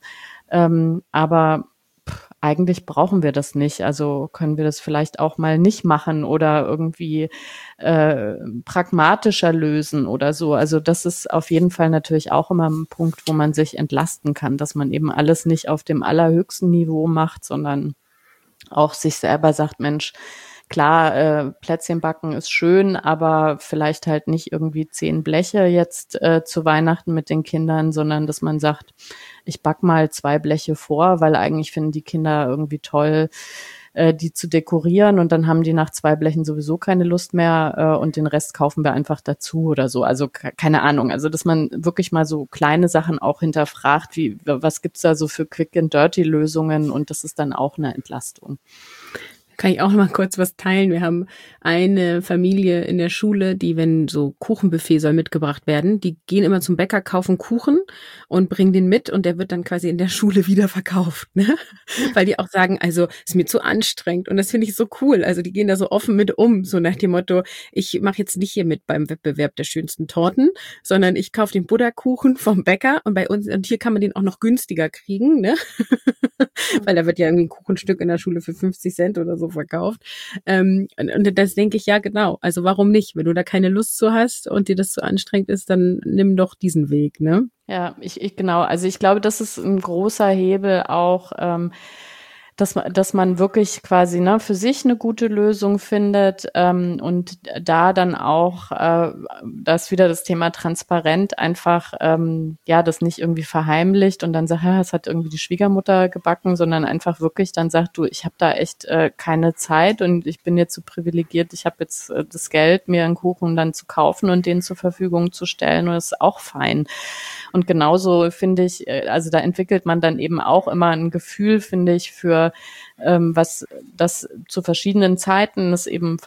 B: aber eigentlich brauchen wir das nicht. Also können wir das vielleicht auch mal nicht machen oder irgendwie pragmatischer lösen oder so. Also das ist auf jeden Fall natürlich auch immer ein Punkt, wo man sich entlasten kann, dass man eben alles nicht auf dem allerhöchsten Niveau macht, sondern auch sich selber sagt, Mensch, klar, Plätzchen backen ist schön, aber vielleicht halt nicht irgendwie 10 Bleche jetzt zu Weihnachten mit den Kindern, sondern dass man sagt, ich back mal 2 Bleche vor, weil eigentlich finden die Kinder irgendwie toll, die zu dekorieren und dann haben die nach 2 Blechen sowieso keine Lust mehr und den Rest kaufen wir einfach dazu oder so. Also keine Ahnung, also dass man wirklich mal so kleine Sachen auch hinterfragt, wie was gibt's da so für Quick-and-Dirty-Lösungen und das ist dann auch eine Entlastung.
A: Kann ich auch noch mal kurz was teilen? Wir haben eine Familie in der Schule, die, wenn so Kuchenbuffet soll mitgebracht werden, die gehen immer zum Bäcker, kaufen Kuchen und bringen den mit und der wird dann quasi in der Schule wieder verkauft, ne? Weil die auch sagen, also ist mir zu anstrengend und das finde ich so cool. Also die gehen da so offen mit um, so nach dem Motto, ich mache jetzt nicht hier mit beim Wettbewerb der schönsten Torten, sondern ich kaufe den Butterkuchen vom Bäcker und bei uns, und hier kann man den auch noch günstiger kriegen, ne? Weil da wird ja irgendwie ein Kuchenstück in der Schule für 50 Cent oder so verkauft. Und das denke ich, ja genau. Also warum nicht? Wenn du da keine Lust zu hast und dir das zu anstrengend ist, dann nimm doch diesen Weg, ne?
B: Ja, genau. Also ich glaube, das ist ein großer Hebel auch, dass man wirklich quasi für sich eine gute Lösung findet und da dann auch das wieder das Thema transparent einfach das nicht irgendwie verheimlicht und dann sagt, es hat irgendwie die Schwiegermutter gebacken, sondern einfach wirklich dann sagt, du, ich habe da echt keine Zeit und ich bin jetzt so privilegiert, ich habe jetzt das Geld, mir einen Kuchen dann zu kaufen und den zur Verfügung zu stellen und das ist auch fein. Und genauso finde ich, also da entwickelt man dann eben auch immer ein Gefühl, finde ich, für was das zu verschiedenen Zeiten es eben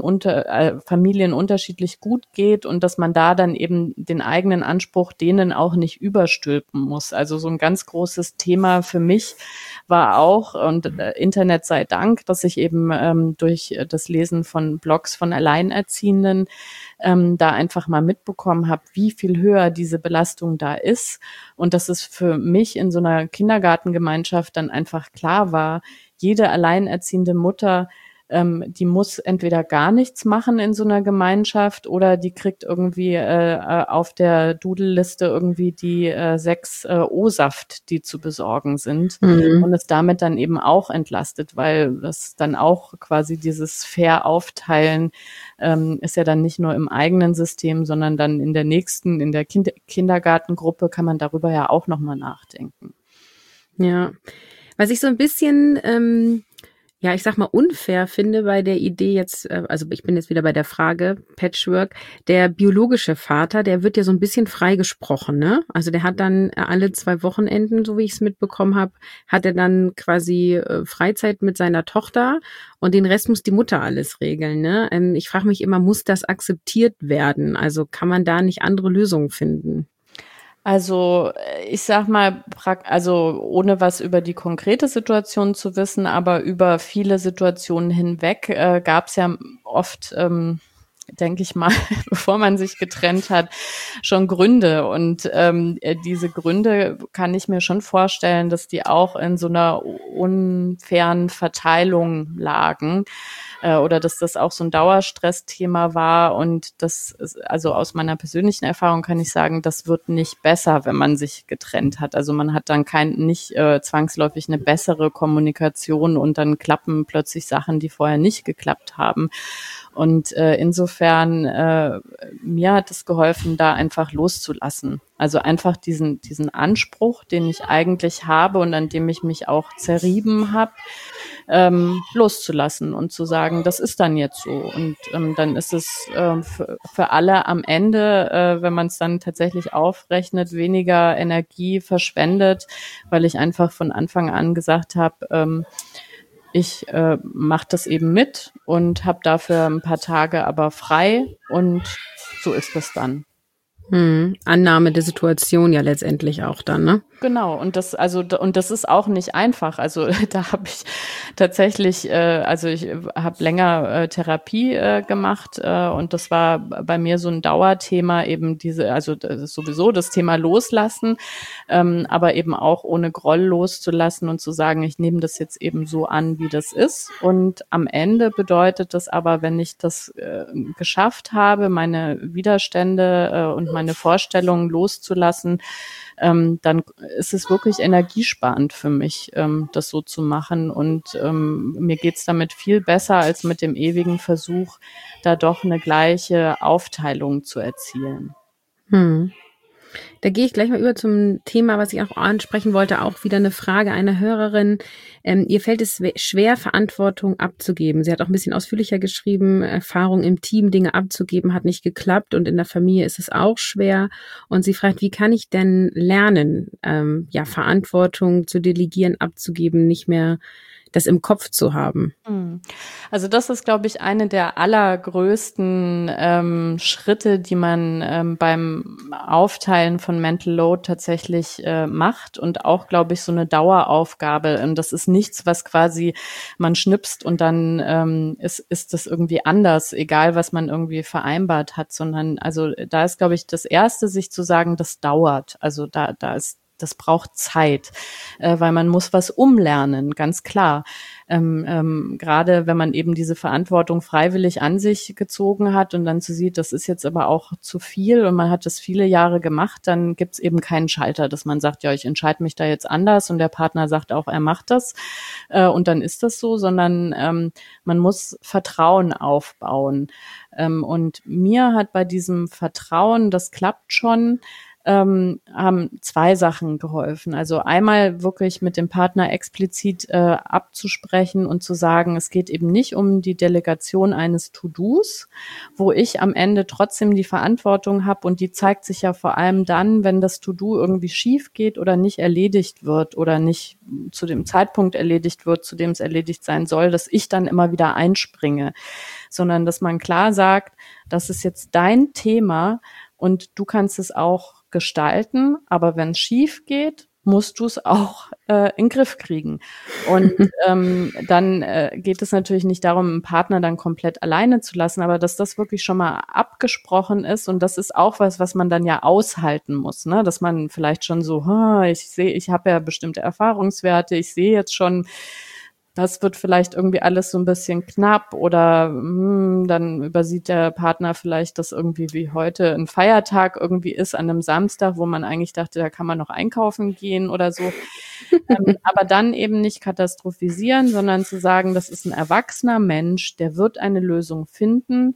B: Familien unterschiedlich gut geht und dass man da dann eben den eigenen Anspruch denen auch nicht überstülpen muss. Also so ein ganz großes Thema für mich war auch, und Internet sei Dank, dass ich eben durch das Lesen von Blogs von Alleinerziehenden da einfach mal mitbekommen habe, wie viel höher diese Belastung da ist und dass es für mich in so einer Kindergartengemeinschaft dann einfach klar war, jede alleinerziehende Mutter, die muss entweder gar nichts machen in so einer Gemeinschaft oder die kriegt irgendwie auf der Doodle-Liste irgendwie die 6 O-Saft, die zu besorgen sind und ist damit dann eben auch entlastet, weil das dann auch quasi dieses fair aufteilen ist ja dann nicht nur im eigenen System, sondern dann in der nächsten, in der Kindergartengruppe kann man darüber ja auch nochmal nachdenken.
A: Ja, was ich so ein bisschen, ja, ich sag mal, unfair finde bei der Idee jetzt, also ich bin jetzt wieder bei der Frage, Patchwork, der biologische Vater, der wird ja so ein bisschen freigesprochen, ne? Also der hat dann alle 2 Wochenenden, so wie ich es mitbekommen habe, hat er dann quasi Freizeit mit seiner Tochter und den Rest muss die Mutter alles regeln, ne? Ich frage mich immer, muss das akzeptiert werden? Also kann man da nicht andere Lösungen finden?
B: Also ich sag mal, also ohne was über die konkrete Situation zu wissen, aber über viele Situationen hinweg gab es ja oft, denke ich mal, bevor man sich getrennt hat, schon Gründe. Und diese Gründe kann ich mir schon vorstellen, dass die auch in so einer unfairen Verteilung lagen. Oder dass das auch so ein Dauerstressthema war und das ist, also aus meiner persönlichen Erfahrung kann ich sagen, das wird nicht besser, wenn man sich getrennt hat. Also man hat dann nicht zwangsläufig eine bessere Kommunikation und dann klappen plötzlich Sachen, die vorher nicht geklappt haben. Und insofern, mir hat es geholfen, da einfach loszulassen. Also einfach diesen Anspruch, den ich eigentlich habe und an dem ich mich auch zerrieben habe, loszulassen und zu sagen, das ist dann jetzt so. Und dann ist es für alle am Ende, wenn man es dann tatsächlich aufrechnet, weniger Energie verschwendet, weil ich einfach von Anfang an gesagt habe, ich mache das eben mit und habe dafür ein paar Tage aber frei und so ist es dann.
A: Annahme der Situation ja letztendlich auch dann, ne?
B: Genau, und das ist auch nicht einfach. Also da habe ich tatsächlich, ich habe länger Therapie gemacht und das war bei mir so ein Dauerthema eben das ist sowieso das Thema Loslassen, aber eben auch ohne Groll loszulassen und zu sagen, ich nehme das jetzt eben so an, wie das ist. Und am Ende bedeutet das aber, wenn ich das geschafft habe, meine Widerstände und meine Vorstellungen loszulassen, dann ist es wirklich energiesparend für mich, das so zu machen. Und mir geht's damit viel besser als mit dem ewigen Versuch, da doch eine gleiche Aufteilung zu erzielen.
A: Da gehe ich gleich mal über zum Thema, was ich auch ansprechen wollte, auch wieder eine Frage einer Hörerin. Ihr fällt es schwer, Verantwortung abzugeben. Sie hat auch ein bisschen ausführlicher geschrieben, Erfahrung im Team, Dinge abzugeben, hat nicht geklappt und in der Familie ist es auch schwer. Und sie fragt, wie kann ich denn lernen, Verantwortung zu delegieren, abzugeben, nicht mehr das im Kopf zu haben?
B: Also das ist, glaube ich, eine der allergrößten Schritte, die man beim Aufteilen von Mental Load tatsächlich macht und auch, glaube ich, so eine Daueraufgabe. Und das ist nichts, was quasi man schnipst und dann ist das irgendwie anders, egal was man irgendwie vereinbart hat, sondern also da ist, glaube ich, das Erste, sich zu sagen, das dauert. Also das braucht Zeit, weil man muss was umlernen, ganz klar. Gerade wenn man eben diese Verantwortung freiwillig an sich gezogen hat und dann so sieht, das ist jetzt aber auch zu viel und man hat das viele Jahre gemacht, dann gibt's eben keinen Schalter, dass man sagt, ja, ich entscheide mich da jetzt anders und der Partner sagt auch, er macht das und dann ist das so, sondern man muss Vertrauen aufbauen. Und mir hat bei diesem Vertrauen, das klappt schon, haben zwei Sachen geholfen. Also einmal wirklich mit dem Partner explizit abzusprechen und zu sagen, es geht eben nicht um die Delegation eines To-Dos, wo ich am Ende trotzdem die Verantwortung habe, und die zeigt sich ja vor allem dann, wenn das To-Do irgendwie schief geht oder nicht erledigt wird oder nicht zu dem Zeitpunkt erledigt wird, zu dem es erledigt sein soll, dass ich dann immer wieder einspringe, sondern dass man klar sagt, das ist jetzt dein Thema und du kannst es auch gestalten, aber wenn es schief geht, musst du es auch in den Griff kriegen. Und dann geht es natürlich nicht darum, einen Partner dann komplett alleine zu lassen, aber dass das wirklich schon mal abgesprochen ist, und das ist auch was man dann ja aushalten muss, ne? Dass man vielleicht schon so, ich habe ja bestimmte Erfahrungswerte, ich sehe jetzt schon, das wird vielleicht irgendwie alles so ein bisschen knapp, oder dann übersieht der Partner vielleicht, dass irgendwie wie heute ein Feiertag irgendwie ist an einem Samstag, wo man eigentlich dachte, da kann man noch einkaufen gehen oder so. Aber dann eben nicht katastrophisieren, sondern zu sagen, das ist ein erwachsener Mensch, der wird eine Lösung finden,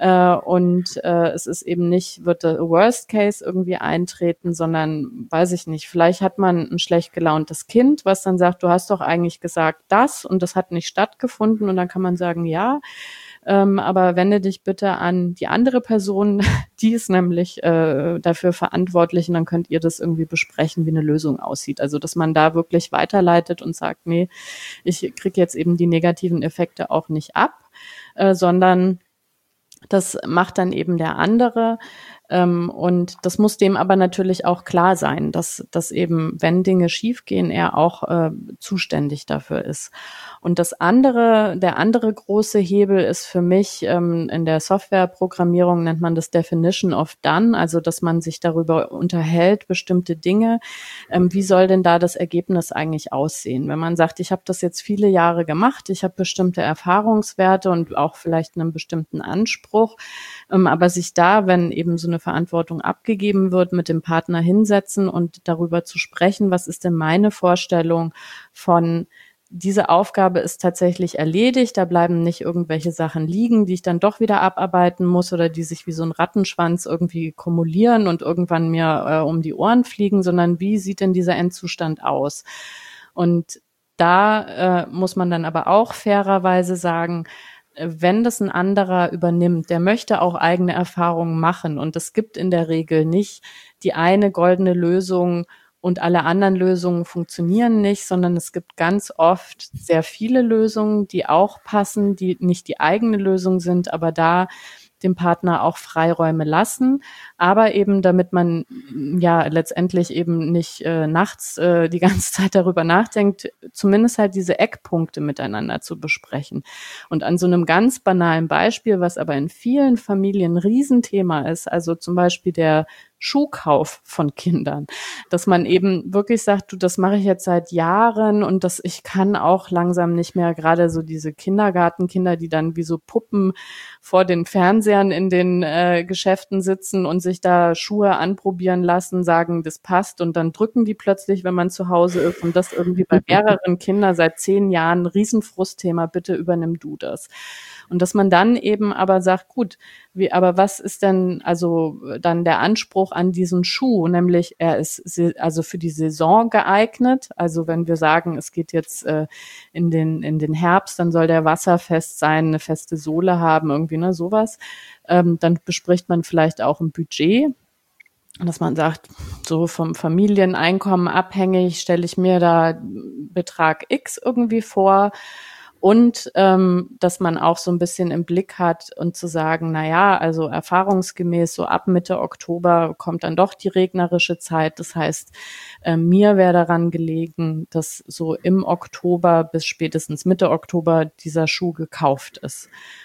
B: und es ist eben nicht, wird der Worst Case irgendwie eintreten, sondern, weiß ich nicht, vielleicht hat man ein schlecht gelauntes Kind, was dann sagt, du hast doch eigentlich gesagt das und das hat nicht stattgefunden, und dann kann man sagen, ja, aber wende dich bitte an die andere Person, die ist nämlich dafür verantwortlich, und dann könnt ihr das irgendwie besprechen, wie eine Lösung aussieht. Also dass man da wirklich weiterleitet und sagt, nee, ich kriege jetzt eben die negativen Effekte auch nicht ab, sondern das macht dann eben der andere. Und das muss dem aber natürlich auch klar sein, dass eben, wenn Dinge schiefgehen, er auch zuständig dafür ist. Und der andere große Hebel ist für mich, in der Softwareprogrammierung nennt man das Definition of Done, also dass man sich darüber unterhält, bestimmte Dinge. Wie soll denn da das Ergebnis eigentlich aussehen? Wenn man sagt, ich habe das jetzt viele Jahre gemacht, ich habe bestimmte Erfahrungswerte und auch vielleicht einen bestimmten Anspruch, aber sich da, wenn eben so eine Verantwortung abgegeben wird, mit dem Partner hinsetzen und darüber zu sprechen, was ist denn meine Vorstellung von, diese Aufgabe ist tatsächlich erledigt, da bleiben nicht irgendwelche Sachen liegen, die ich dann doch wieder abarbeiten muss oder die sich wie so ein Rattenschwanz irgendwie kumulieren und irgendwann mir um die Ohren fliegen, sondern wie sieht denn dieser Endzustand aus? Und da muss man dann aber auch fairerweise sagen, wenn das ein anderer übernimmt, der möchte auch eigene Erfahrungen machen, und es gibt in der Regel nicht die eine goldene Lösung und alle anderen Lösungen funktionieren nicht, sondern es gibt ganz oft sehr viele Lösungen, die auch passen, die nicht die eigene Lösung sind, aber da dem Partner auch Freiräume lassen, aber eben damit man ja letztendlich eben nicht nachts die ganze Zeit darüber nachdenkt, zumindest halt diese Eckpunkte miteinander zu besprechen. Und an so einem ganz banalen Beispiel, was aber in vielen Familien ein Riesenthema ist, also zum Beispiel der Schuhkauf von Kindern, dass man eben wirklich sagt, du, das mache ich jetzt seit Jahren und ich kann auch langsam nicht mehr, gerade so diese Kindergartenkinder, die dann wie so Puppen vor den Fernsehern in den Geschäften sitzen und sich da Schuhe anprobieren lassen, sagen, das passt, und dann drücken die plötzlich, wenn man zu Hause ist, und das irgendwie bei mehreren Kindern seit 10 Jahren, Riesenfrustthema, bitte übernimm du das. Und dass man dann eben aber sagt, gut, aber was ist denn also dann der Anspruch an diesen Schuh? Nämlich, er ist also für die Saison geeignet. Also wenn wir sagen, es geht jetzt in den Herbst, dann soll der wasserfest sein, eine feste Sohle haben, irgendwie, ne, sowas. Dann bespricht man vielleicht auch ein Budget. Dass man sagt, so vom Familieneinkommen abhängig stelle ich mir da Betrag X irgendwie vor. Und dass man auch so ein bisschen im Blick hat und zu sagen, na ja, also erfahrungsgemäß so ab Mitte Oktober kommt dann doch die regnerische Zeit. Das heißt, mir wäre daran gelegen, dass so im Oktober bis spätestens Mitte Oktober dieser Schuh gekauft ist.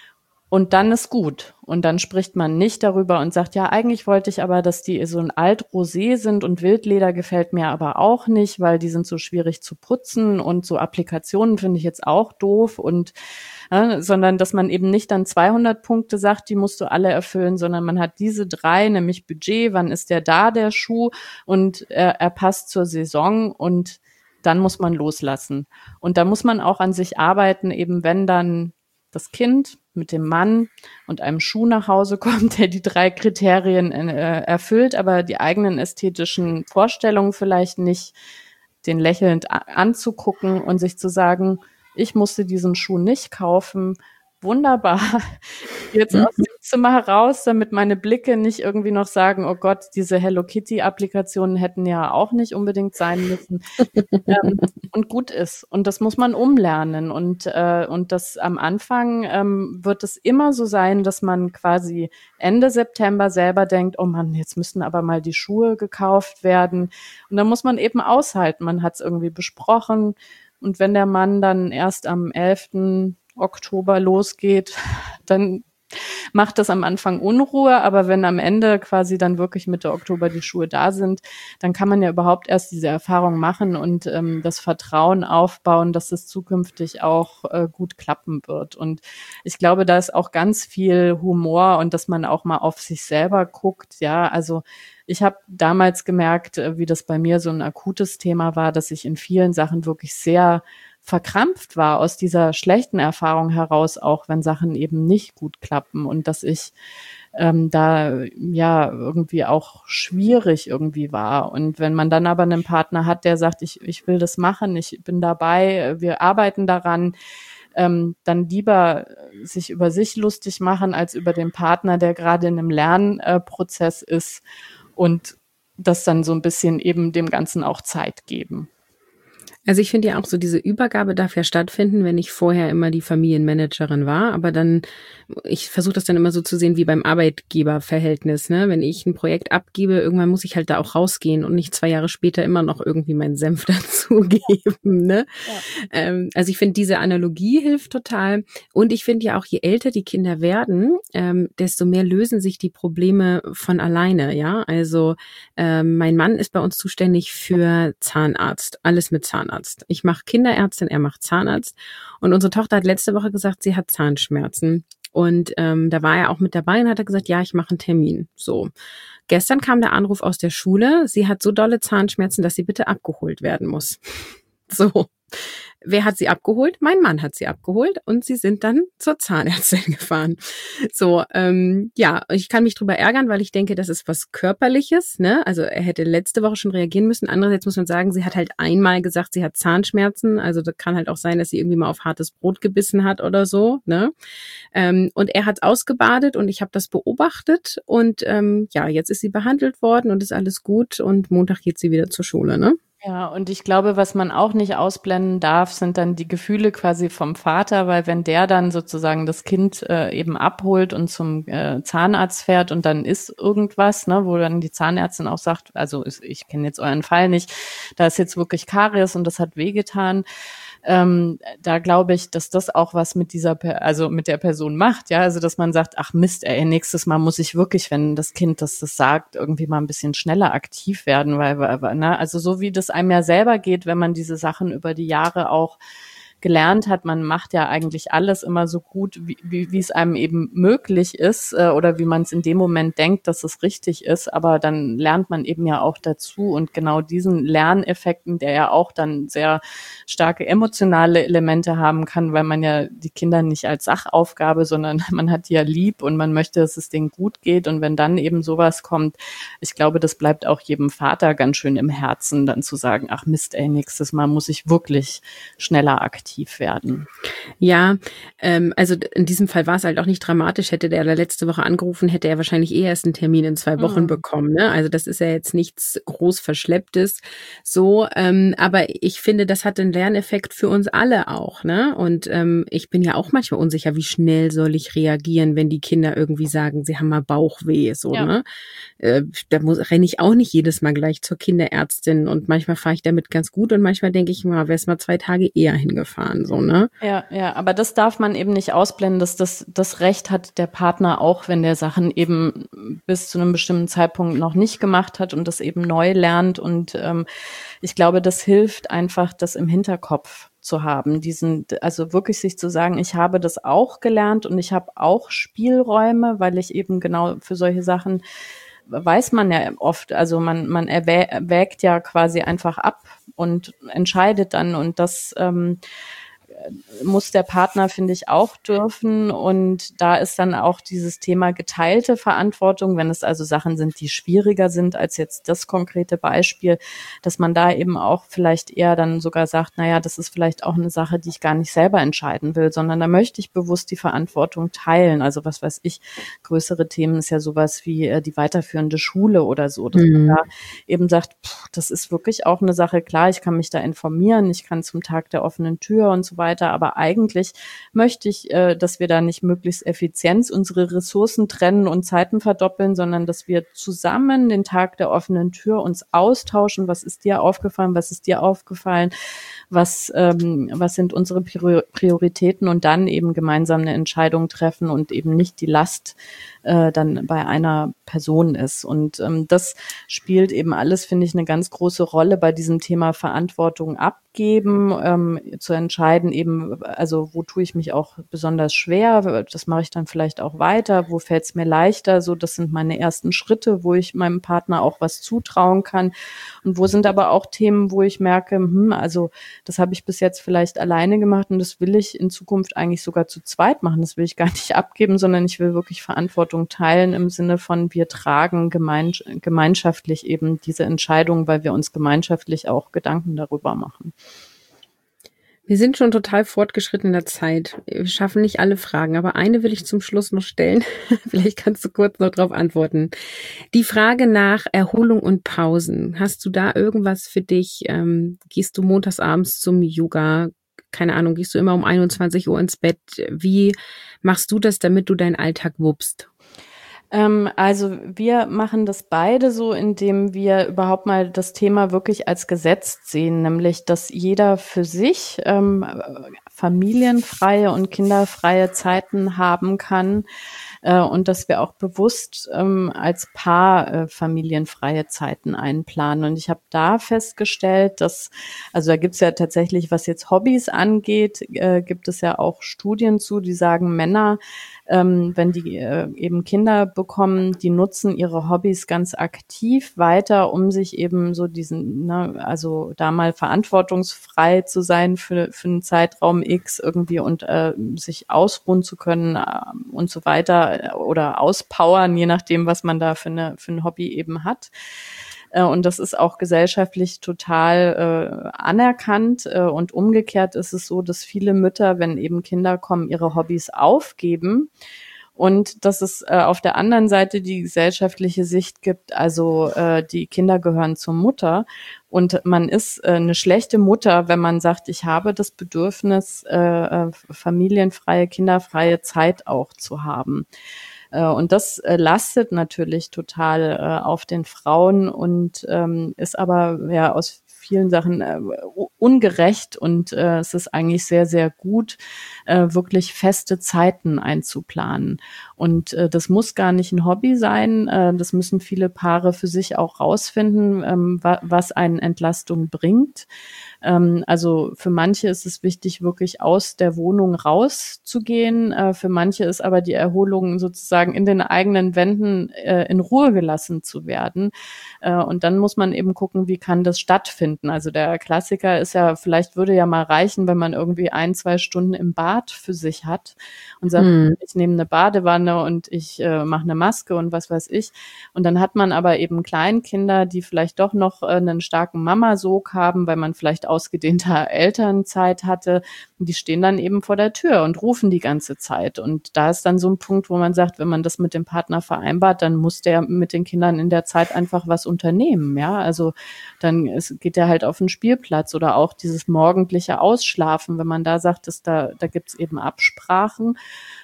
B: Und dann ist gut. Und dann spricht man nicht darüber und sagt, ja, eigentlich wollte ich aber, dass die so ein Alt-Rosé sind, und Wildleder gefällt mir aber auch nicht, weil die sind so schwierig zu putzen, und so Applikationen finde ich jetzt auch doof, und sondern dass man eben nicht dann 200 Punkte sagt, die musst du alle erfüllen, sondern man hat diese 3, nämlich Budget, wann ist der Schuh, und er passt zur Saison, und dann muss man loslassen. Und da muss man auch an sich arbeiten, eben wenn dann das Kind mit dem Mann und einem Schuh nach Hause kommt, der die 3 Kriterien erfüllt, aber die eigenen ästhetischen Vorstellungen vielleicht nicht, den lächelnd anzugucken und sich zu sagen, ich musste diesen Schuh nicht kaufen. Wunderbar. Jetzt aus dem Zimmer heraus, damit meine Blicke nicht irgendwie noch sagen, oh Gott, diese Hello Kitty-Applikationen hätten ja auch nicht unbedingt sein müssen. Und gut ist. Und das muss man umlernen. Und das am Anfang wird es immer so sein, dass man quasi Ende September selber denkt, oh Mann, jetzt müssten aber mal die Schuhe gekauft werden. Und dann muss man eben aushalten. Man hat es irgendwie besprochen. Und wenn der Mann dann erst am 11. Oktober losgeht, dann macht das am Anfang Unruhe, aber wenn am Ende quasi dann wirklich Mitte Oktober die Schuhe da sind, dann kann man ja überhaupt erst diese Erfahrung machen und das Vertrauen aufbauen, dass es zukünftig auch gut klappen wird. Und ich glaube, da ist auch ganz viel Humor und dass man auch mal auf sich selber guckt. Ja, also ich habe damals gemerkt, wie das bei mir so ein akutes Thema war, dass ich in vielen Sachen wirklich sehr verkrampft war aus dieser schlechten Erfahrung heraus, auch wenn Sachen eben nicht gut klappen und dass ich da ja irgendwie auch schwierig irgendwie war. Und wenn man dann aber einen Partner hat, der sagt, ich will das machen, ich bin dabei, wir arbeiten daran, dann lieber sich über sich lustig machen, als über den Partner, der gerade in einem Lernprozess ist und das dann so ein bisschen eben dem Ganzen auch Zeit geben.
A: Also ich finde ja auch so, diese Übergabe darf ja stattfinden, wenn ich vorher immer die Familienmanagerin war, aber dann, ich versuche das dann immer so zu sehen wie beim Arbeitgeberverhältnis, ne? Wenn ich ein Projekt abgebe, irgendwann muss ich halt da auch rausgehen und nicht 2 Jahre später immer noch irgendwie meinen Senf dazugeben, ne? Ja. Also ich finde, diese Analogie hilft total und ich finde ja auch, je älter die Kinder werden, desto mehr lösen sich die Probleme von alleine, ja? Also mein Mann ist bei uns zuständig für Zahnarzt, alles mit Zahnarzt. Ich mache Kinderärztin, er macht Zahnarzt. Und unsere Tochter hat letzte Woche gesagt, sie hat Zahnschmerzen. Und da war er auch mit dabei und hat er gesagt, ja, ich mache einen Termin. So. Gestern kam der Anruf aus der Schule, sie hat so dolle Zahnschmerzen, dass sie bitte abgeholt werden muss. So. Wer hat sie abgeholt? Mein Mann hat sie abgeholt und sie sind dann zur Zahnärztin gefahren. So, ja, ich kann mich drüber ärgern, weil ich denke, das ist was Körperliches, ne? Also er hätte letzte Woche schon reagieren müssen. Andererseits muss man sagen, sie hat halt einmal gesagt, sie hat Zahnschmerzen. Also das kann halt auch sein, dass sie irgendwie mal auf hartes Brot gebissen hat oder so, ne? Und er hat ausgebadet und ich habe das beobachtet und ja, jetzt ist sie behandelt worden und ist alles gut und Montag geht sie wieder zur Schule, ne?
B: Ja, und ich glaube, was man auch nicht ausblenden darf, sind dann die Gefühle quasi vom Vater, weil wenn der dann sozusagen das Kind eben abholt und zum Zahnarzt fährt und dann ist irgendwas, ne, wo dann die Zahnärztin auch sagt, also ich kenne jetzt euren Fall nicht, da ist jetzt wirklich Karies und das hat wehgetan. Da glaube ich, dass das auch was mit mit der Person macht, ja, also dass man sagt, ach Mist, ey, nächstes Mal muss ich wirklich, wenn das Kind das sagt, irgendwie mal ein bisschen schneller aktiv werden, weil ne, also so wie das einem ja selber geht, wenn man diese Sachen über die Jahre auch gelernt hat, man macht ja eigentlich alles immer so gut, wie es einem eben möglich ist oder wie man es in dem Moment denkt, dass es richtig ist, aber dann lernt man eben ja auch dazu und genau diesen Lerneffekten, der ja auch dann sehr starke emotionale Elemente haben kann, weil man ja die Kinder nicht als Sachaufgabe, sondern man hat die ja lieb und man möchte, dass es denen gut geht und wenn dann eben sowas kommt, ich glaube, das bleibt auch jedem Vater ganz schön im Herzen, dann zu sagen, ach Mist, ey, nächstes Mal muss ich wirklich schneller aktiv werden.
A: Ja, also in diesem Fall war es halt auch nicht dramatisch. Hätte der letzte Woche angerufen, hätte er wahrscheinlich erst einen Termin in 2 Wochen bekommen. Ne? Also das ist ja jetzt nichts groß Verschlepptes. So, aber ich finde, das hat einen Lerneffekt für uns alle auch. Ne? Und ich bin ja auch manchmal unsicher, wie schnell soll ich reagieren, wenn die Kinder irgendwie sagen, sie haben mal Bauchweh. So, ja. Ne? Da renne ich auch nicht jedes Mal gleich zur Kinderärztin und manchmal fahre ich damit ganz gut und manchmal denke ich mal, wäre es mal 2 Tage eher hingefahren. So, ne?
B: Ja, aber das darf man eben nicht ausblenden, dass das Recht hat der Partner auch, wenn der Sachen eben bis zu einem bestimmten Zeitpunkt noch nicht gemacht hat und das eben neu lernt und ich glaube, das hilft einfach, das im Hinterkopf zu haben, also wirklich sich zu sagen, ich habe das auch gelernt und ich habe auch Spielräume, weil ich eben genau für solche Sachen weiß man ja oft, also man wägt ja quasi einfach ab und entscheidet dann und das muss der Partner, finde ich, auch dürfen. Und da ist dann auch dieses Thema geteilte Verantwortung, wenn es also Sachen sind, die schwieriger sind als jetzt das konkrete Beispiel, dass man da eben auch vielleicht eher dann sogar sagt, naja, das ist vielleicht auch eine Sache, die ich gar nicht selber entscheiden will, sondern da möchte ich bewusst die Verantwortung teilen. Also was weiß ich, größere Themen ist ja sowas wie die weiterführende Schule oder so, dass man da eben sagt, das ist wirklich auch eine Sache, klar, ich kann mich da informieren, ich kann zum Tag der offenen Tür und so weiter, aber eigentlich möchte ich, dass wir da nicht möglichst effizient unsere Ressourcen trennen und Zeiten verdoppeln, sondern dass wir zusammen den Tag der offenen Tür uns austauschen, was ist dir aufgefallen, was ist dir aufgefallen, was sind unsere Prioritäten und dann eben gemeinsam eine Entscheidung treffen und eben nicht die Last dann bei einer Person ist. Und das spielt eben alles, finde ich, eine ganz große Rolle bei diesem Thema Verantwortung abgeben, zu entscheiden eben, also wo tue ich mich auch besonders schwer, das mache ich dann vielleicht auch weiter, wo fällt es mir leichter, so das sind meine ersten Schritte, wo ich meinem Partner auch was zutrauen kann und wo sind aber auch Themen, wo ich merke, also das habe ich bis jetzt vielleicht alleine gemacht und das will ich in Zukunft eigentlich sogar zu zweit machen, das will ich gar nicht abgeben, sondern ich will wirklich Verantwortung teilen im Sinne von wir tragen gemeinschaftlich eben diese Entscheidung, weil wir uns gemeinschaftlich auch Gedanken darüber machen.
A: Wir sind schon total fortgeschritten in der Zeit. Wir schaffen nicht alle Fragen, aber eine will ich zum Schluss noch stellen. Vielleicht kannst du kurz noch darauf antworten. Die Frage nach Erholung und Pausen. Hast du da irgendwas für dich? Gehst du montags abends zum Yoga? Keine Ahnung, gehst du immer um 21 Uhr ins Bett? Wie machst du das, damit du deinen Alltag wuppst?
B: Also wir machen das beide so, indem wir überhaupt mal das Thema wirklich als gesetzt sehen, nämlich dass jeder für sich familienfreie und kinderfreie Zeiten haben kann und dass wir auch bewusst als Paar familienfreie Zeiten einplanen. Und ich habe da festgestellt, dass, also da gibt es ja tatsächlich, was jetzt Hobbys angeht, gibt es ja auch Studien zu, die sagen, Männer, wenn die eben Kinder bekommen, die nutzen ihre Hobbys ganz aktiv weiter, um sich eben so diesen, also da mal verantwortungsfrei zu sein für einen Zeitraum X irgendwie und sich ausruhen zu können und so weiter oder auspowern, je nachdem, was man da für ein Hobby eben hat. Und das ist auch gesellschaftlich total anerkannt. Und umgekehrt ist es so, dass viele Mütter, wenn eben Kinder kommen, ihre Hobbys aufgeben. Und dass es auf der anderen Seite die gesellschaftliche Sicht gibt, also die Kinder gehören zur Mutter. Und man ist eine schlechte Mutter, wenn man sagt, ich habe das Bedürfnis, familienfreie, kinderfreie Zeit auch zu haben. Und das lastet natürlich total auf den Frauen und ist aber ja aus vielen Sachen ungerecht und es ist eigentlich sehr, sehr gut, wirklich feste Zeiten einzuplanen. Und das muss gar nicht ein Hobby sein, das müssen viele Paare für sich auch rausfinden, was einen Entlastung bringt. Also für manche ist es wichtig, wirklich aus der Wohnung rauszugehen. Für manche ist aber die Erholung sozusagen in den eigenen Wänden in Ruhe gelassen zu werden. Und dann muss man eben gucken, wie kann das stattfinden. Also der Klassiker ist ja, vielleicht würde ja mal reichen, wenn man irgendwie 1-2 Stunden im Bad für sich hat und sagt, ich nehme eine Badewanne und ich mache eine Maske und was weiß ich. Und dann hat man aber eben Kleinkinder, die vielleicht doch noch einen starken Mamasog haben, weil man vielleicht ausgedehnter Elternzeit hatte. Und die stehen dann eben vor der Tür und rufen die ganze Zeit. Und da ist dann so ein Punkt, wo man sagt, wenn man das mit dem Partner vereinbart, dann muss der mit den Kindern in der Zeit einfach was unternehmen. Ja, also dann geht der halt auf den Spielplatz oder auch dieses morgendliche Ausschlafen, wenn man da sagt, da gibt's eben Absprachen.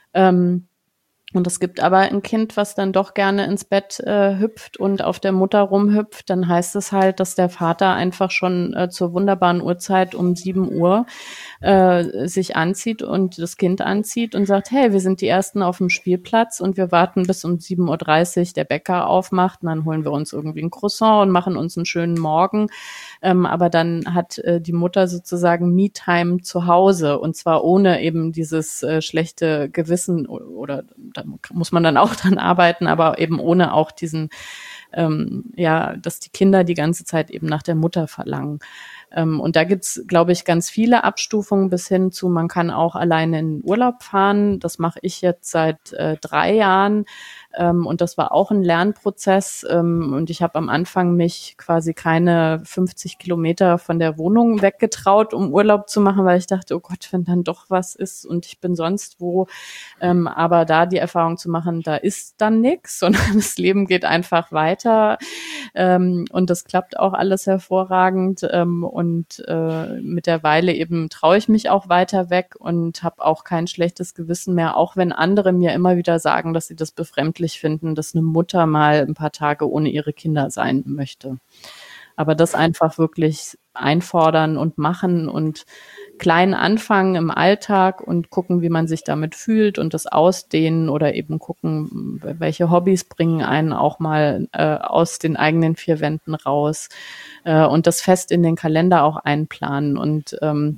B: Und es gibt aber ein Kind, was dann doch gerne ins Bett hüpft und auf der Mutter rumhüpft, dann heißt es halt, dass der Vater einfach schon zur wunderbaren Uhrzeit um 7 Uhr sich anzieht und das Kind anzieht und sagt, hey, wir sind die Ersten auf dem Spielplatz und wir warten bis um 7:30 Uhr der Bäcker aufmacht und dann holen wir uns irgendwie ein Croissant und machen uns einen schönen Morgen. Aber dann hat die Mutter sozusagen Me-Time zu Hause und zwar ohne eben dieses schlechte Gewissen oder da muss man dann auch dran arbeiten, aber eben ohne auch diesen, dass die Kinder die ganze Zeit eben nach der Mutter verlangen. Und da gibt's, glaube ich, ganz viele Abstufungen bis hin zu, man kann auch alleine in den Urlaub fahren. Das mache ich jetzt seit 3 Jahren. Und das war auch ein Lernprozess. Und ich habe am Anfang mich quasi keine 50 Kilometer von der Wohnung weggetraut, um Urlaub zu machen, weil ich dachte, oh Gott, wenn dann doch was ist und ich bin sonst wo. Aber da die Erfahrung zu machen, da ist dann nichts, sondern das Leben geht einfach weiter. Und das klappt auch alles hervorragend. Und mit der Weile eben traue ich mich auch weiter weg und habe auch kein schlechtes Gewissen mehr, auch wenn andere mir immer wieder sagen, dass sie das befremdlich finden, dass eine Mutter mal ein paar Tage ohne ihre Kinder sein möchte. Aber das einfach wirklich einfordern und machen und klein anfangen im Alltag und gucken, wie man sich damit fühlt und das ausdehnen oder eben gucken, welche Hobbys bringen einen auch mal aus den eigenen 4 Wänden raus und das fest in den Kalender auch einplanen. Und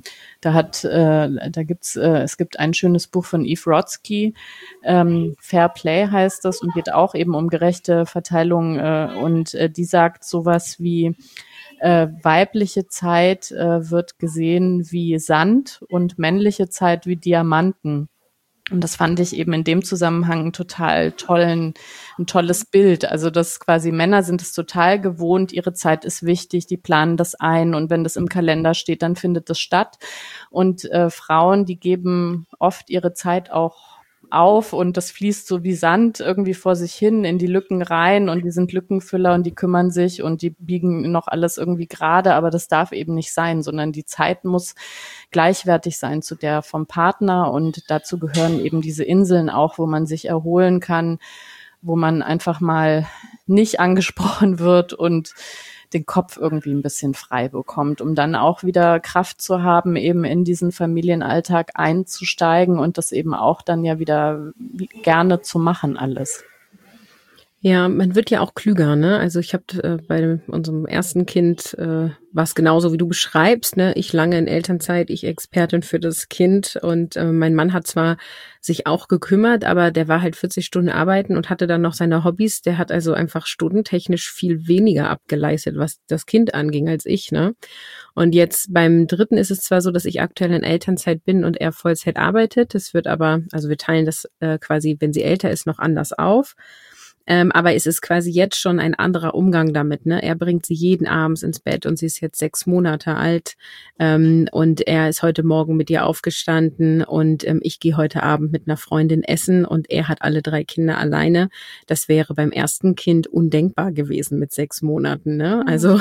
B: es gibt ein schönes Buch von Eve Rodsky, Fair Play heißt das und geht auch eben um gerechte Verteilung und die sagt sowas wie, weibliche Zeit wird gesehen wie Sand und männliche Zeit wie Diamanten. Und das fand ich eben in dem Zusammenhang ein tolles Bild. Also dass quasi Männer sind es total gewohnt, ihre Zeit ist wichtig, die planen das ein und wenn das im Kalender steht, dann findet das statt. Und Frauen, die geben oft ihre Zeit auch auf und das fließt so wie Sand irgendwie vor sich hin in die Lücken rein und die sind Lückenfüller und die kümmern sich und die biegen noch alles irgendwie gerade, aber das darf eben nicht sein, sondern die Zeit muss gleichwertig sein zu der vom Partner und dazu gehören eben diese Inseln auch, wo man sich erholen kann, wo man einfach mal nicht angesprochen wird und den Kopf irgendwie ein bisschen frei bekommt, um dann auch wieder Kraft zu haben, eben in diesen Familienalltag einzusteigen und das eben auch dann ja wieder gerne zu machen alles.
A: Ja, man wird ja auch klüger, ne? Also ich habe bei unserem ersten Kind war es genauso, wie du beschreibst, ne? Ich lange in Elternzeit, ich Expertin für das Kind und mein Mann hat zwar sich auch gekümmert, aber der war halt 40 Stunden arbeiten und hatte dann noch seine Hobbys. Der hat also einfach stundentechnisch viel weniger abgeleistet, was das Kind anging, als ich, ne? Und jetzt beim dritten ist es zwar so, dass ich aktuell in Elternzeit bin und er Vollzeit arbeitet. Das wird aber, also wir teilen das quasi, wenn sie älter ist, noch anders auf. Aber es ist quasi jetzt schon ein anderer Umgang damit, ne? Er bringt sie jeden abends ins Bett und sie ist jetzt 6 Monate alt. Und er ist heute Morgen mit ihr aufgestanden und ich gehe heute Abend mit einer Freundin essen und er hat alle 3 Kinder alleine. Das wäre beim ersten Kind undenkbar gewesen mit 6 Monaten, ne? Also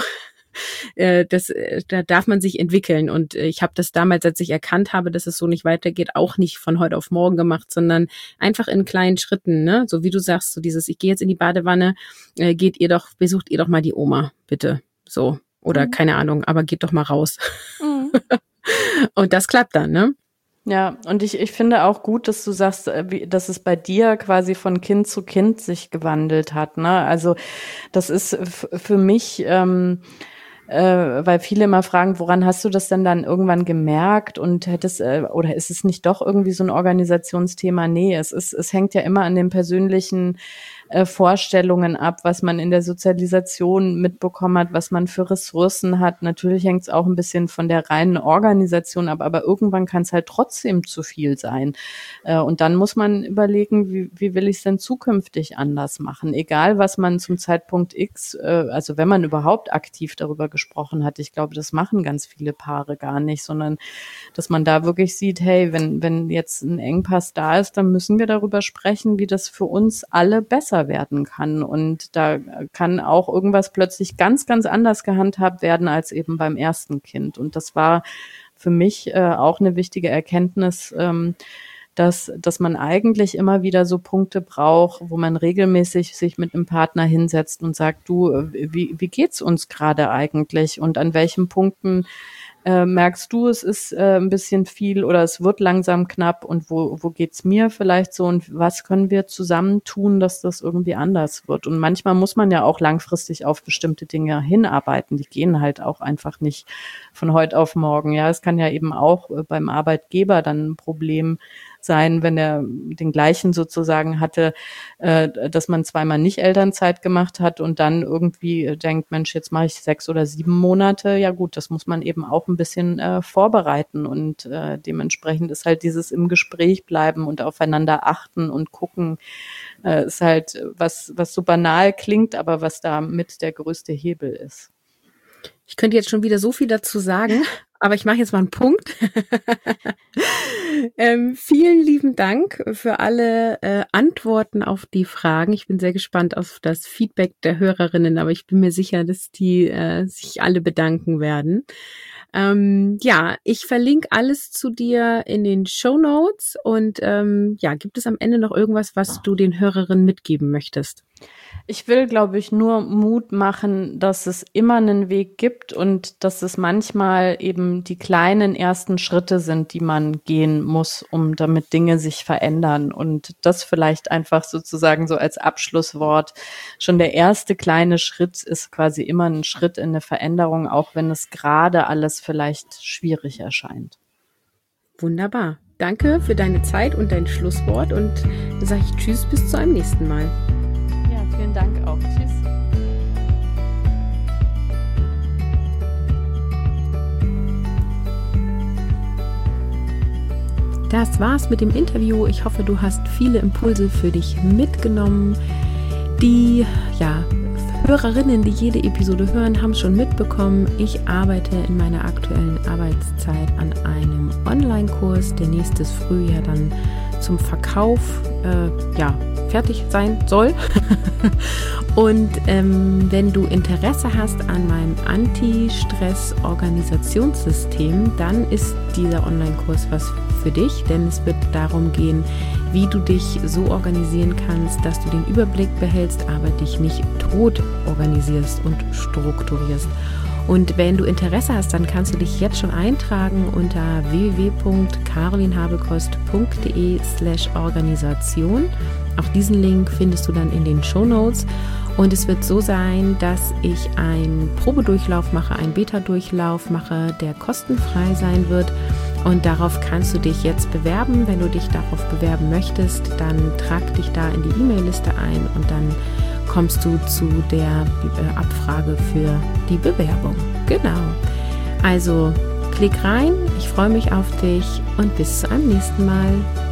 A: da darf man sich entwickeln und ich habe das damals, als ich erkannt habe, dass es so nicht weitergeht, auch nicht von heute auf morgen gemacht, sondern einfach in kleinen Schritten, ne? So wie du sagst, so dieses, ich gehe jetzt in die Badewanne, besucht ihr doch mal die Oma, bitte, so, oder keine Ahnung, aber geht doch mal raus. Und das klappt dann, ne?
B: Ja, und ich finde auch gut, dass du sagst, dass es bei dir quasi von Kind zu Kind sich gewandelt hat, ne? Also das ist für mich weil viele immer fragen, woran hast du das denn dann irgendwann gemerkt und oder ist es nicht doch irgendwie so ein Organisationsthema? Nee, es hängt ja immer an den persönlichen Vorstellungen ab, was man in der Sozialisation mitbekommen hat, was man für Ressourcen hat. Natürlich hängt es auch ein bisschen von der reinen Organisation ab, aber irgendwann kann es halt trotzdem zu viel sein. Und dann muss man überlegen, wie will ich es denn zukünftig anders machen? Egal, was man zum Zeitpunkt X, also wenn man überhaupt aktiv darüber gesprochen hat. Ich glaube, das machen ganz viele Paare gar nicht, sondern dass man da wirklich sieht, hey, wenn jetzt ein Engpass da ist, dann müssen wir darüber sprechen, wie das für uns alle besser werden kann. Und da kann auch irgendwas plötzlich ganz, ganz anders gehandhabt werden als eben beim ersten Kind. Und das war für mich auch eine wichtige Erkenntnis, dass man eigentlich immer wieder so Punkte braucht, wo man regelmäßig sich mit einem Partner hinsetzt und sagt, du, wie geht's uns gerade eigentlich und an welchen Punkten merkst du, es ist ein bisschen viel oder es wird langsam knapp und wo geht's mir vielleicht so und was können wir zusammen tun, dass das irgendwie anders wird? Und manchmal muss man ja auch langfristig auf bestimmte Dinge hinarbeiten. Die gehen halt auch einfach nicht von heute auf morgen. Ja, es kann ja eben auch beim Arbeitgeber dann ein Problem sein, wenn er den gleichen sozusagen hatte, dass man zweimal nicht Elternzeit gemacht hat und dann irgendwie denkt, Mensch, jetzt mache ich 6 oder 7 Monate. Ja gut, das muss man eben auch ein bisschen vorbereiten und dementsprechend ist halt dieses im Gespräch bleiben und aufeinander achten und gucken, ist halt was so banal klingt, aber was da mit der größte Hebel ist.
A: Ich könnte jetzt schon wieder so viel dazu sagen, aber ich mache jetzt mal einen Punkt. Vielen lieben Dank für alle Antworten auf die Fragen. Ich bin sehr gespannt auf das Feedback der Hörerinnen, aber ich bin mir sicher, dass die sich alle bedanken werden. Ich verlinke alles zu dir in den Shownotes und gibt es am Ende noch irgendwas, was du den Hörerinnen mitgeben möchtest?
B: Ich will, glaube ich, nur Mut machen, dass es immer einen Weg gibt und dass es manchmal eben die kleinen ersten Schritte sind, die man gehen muss, um damit Dinge sich verändern. Und das vielleicht einfach sozusagen so als Abschlusswort. Schon der erste kleine Schritt ist quasi immer ein Schritt in eine Veränderung, auch wenn es gerade alles vielleicht schwierig erscheint.
A: Wunderbar. Danke für deine Zeit und dein Schlusswort und dann sage ich Tschüss, bis zu einem nächsten Mal.
B: Vielen Dank auch. Tschüss.
A: Das war's mit dem Interview. Ich hoffe, du hast viele Impulse für dich mitgenommen. Die Hörerinnen, die jede Episode hören, haben schon mitbekommen, ich arbeite in meiner aktuellen Arbeitszeit an einem Online-Kurs, der nächstes Frühjahr dann zum Verkauf fertig sein soll. Und wenn du Interesse hast an meinem Anti-Stress-Organisationssystem, dann ist dieser Online-Kurs was für dich, denn es wird darum gehen, wie du dich so organisieren kannst, dass du den Überblick behältst, aber dich nicht tot organisierst und strukturierst. Und wenn du Interesse hast, dann kannst du dich jetzt schon eintragen unter www.carolinhabekost.de/Organisation. Auch diesen Link findest du dann in den Shownotes. Und es wird so sein, dass ich einen Probedurchlauf mache, einen Beta-Durchlauf mache, der kostenfrei sein wird. Und darauf kannst du dich jetzt bewerben. Wenn du dich darauf bewerben möchtest, dann trag dich da in die E-Mail-Liste ein und dann kommst du zu der Abfrage für die Bewerbung. Genau. Also klick rein, ich freue mich auf dich und bis zu einem nächsten Mal.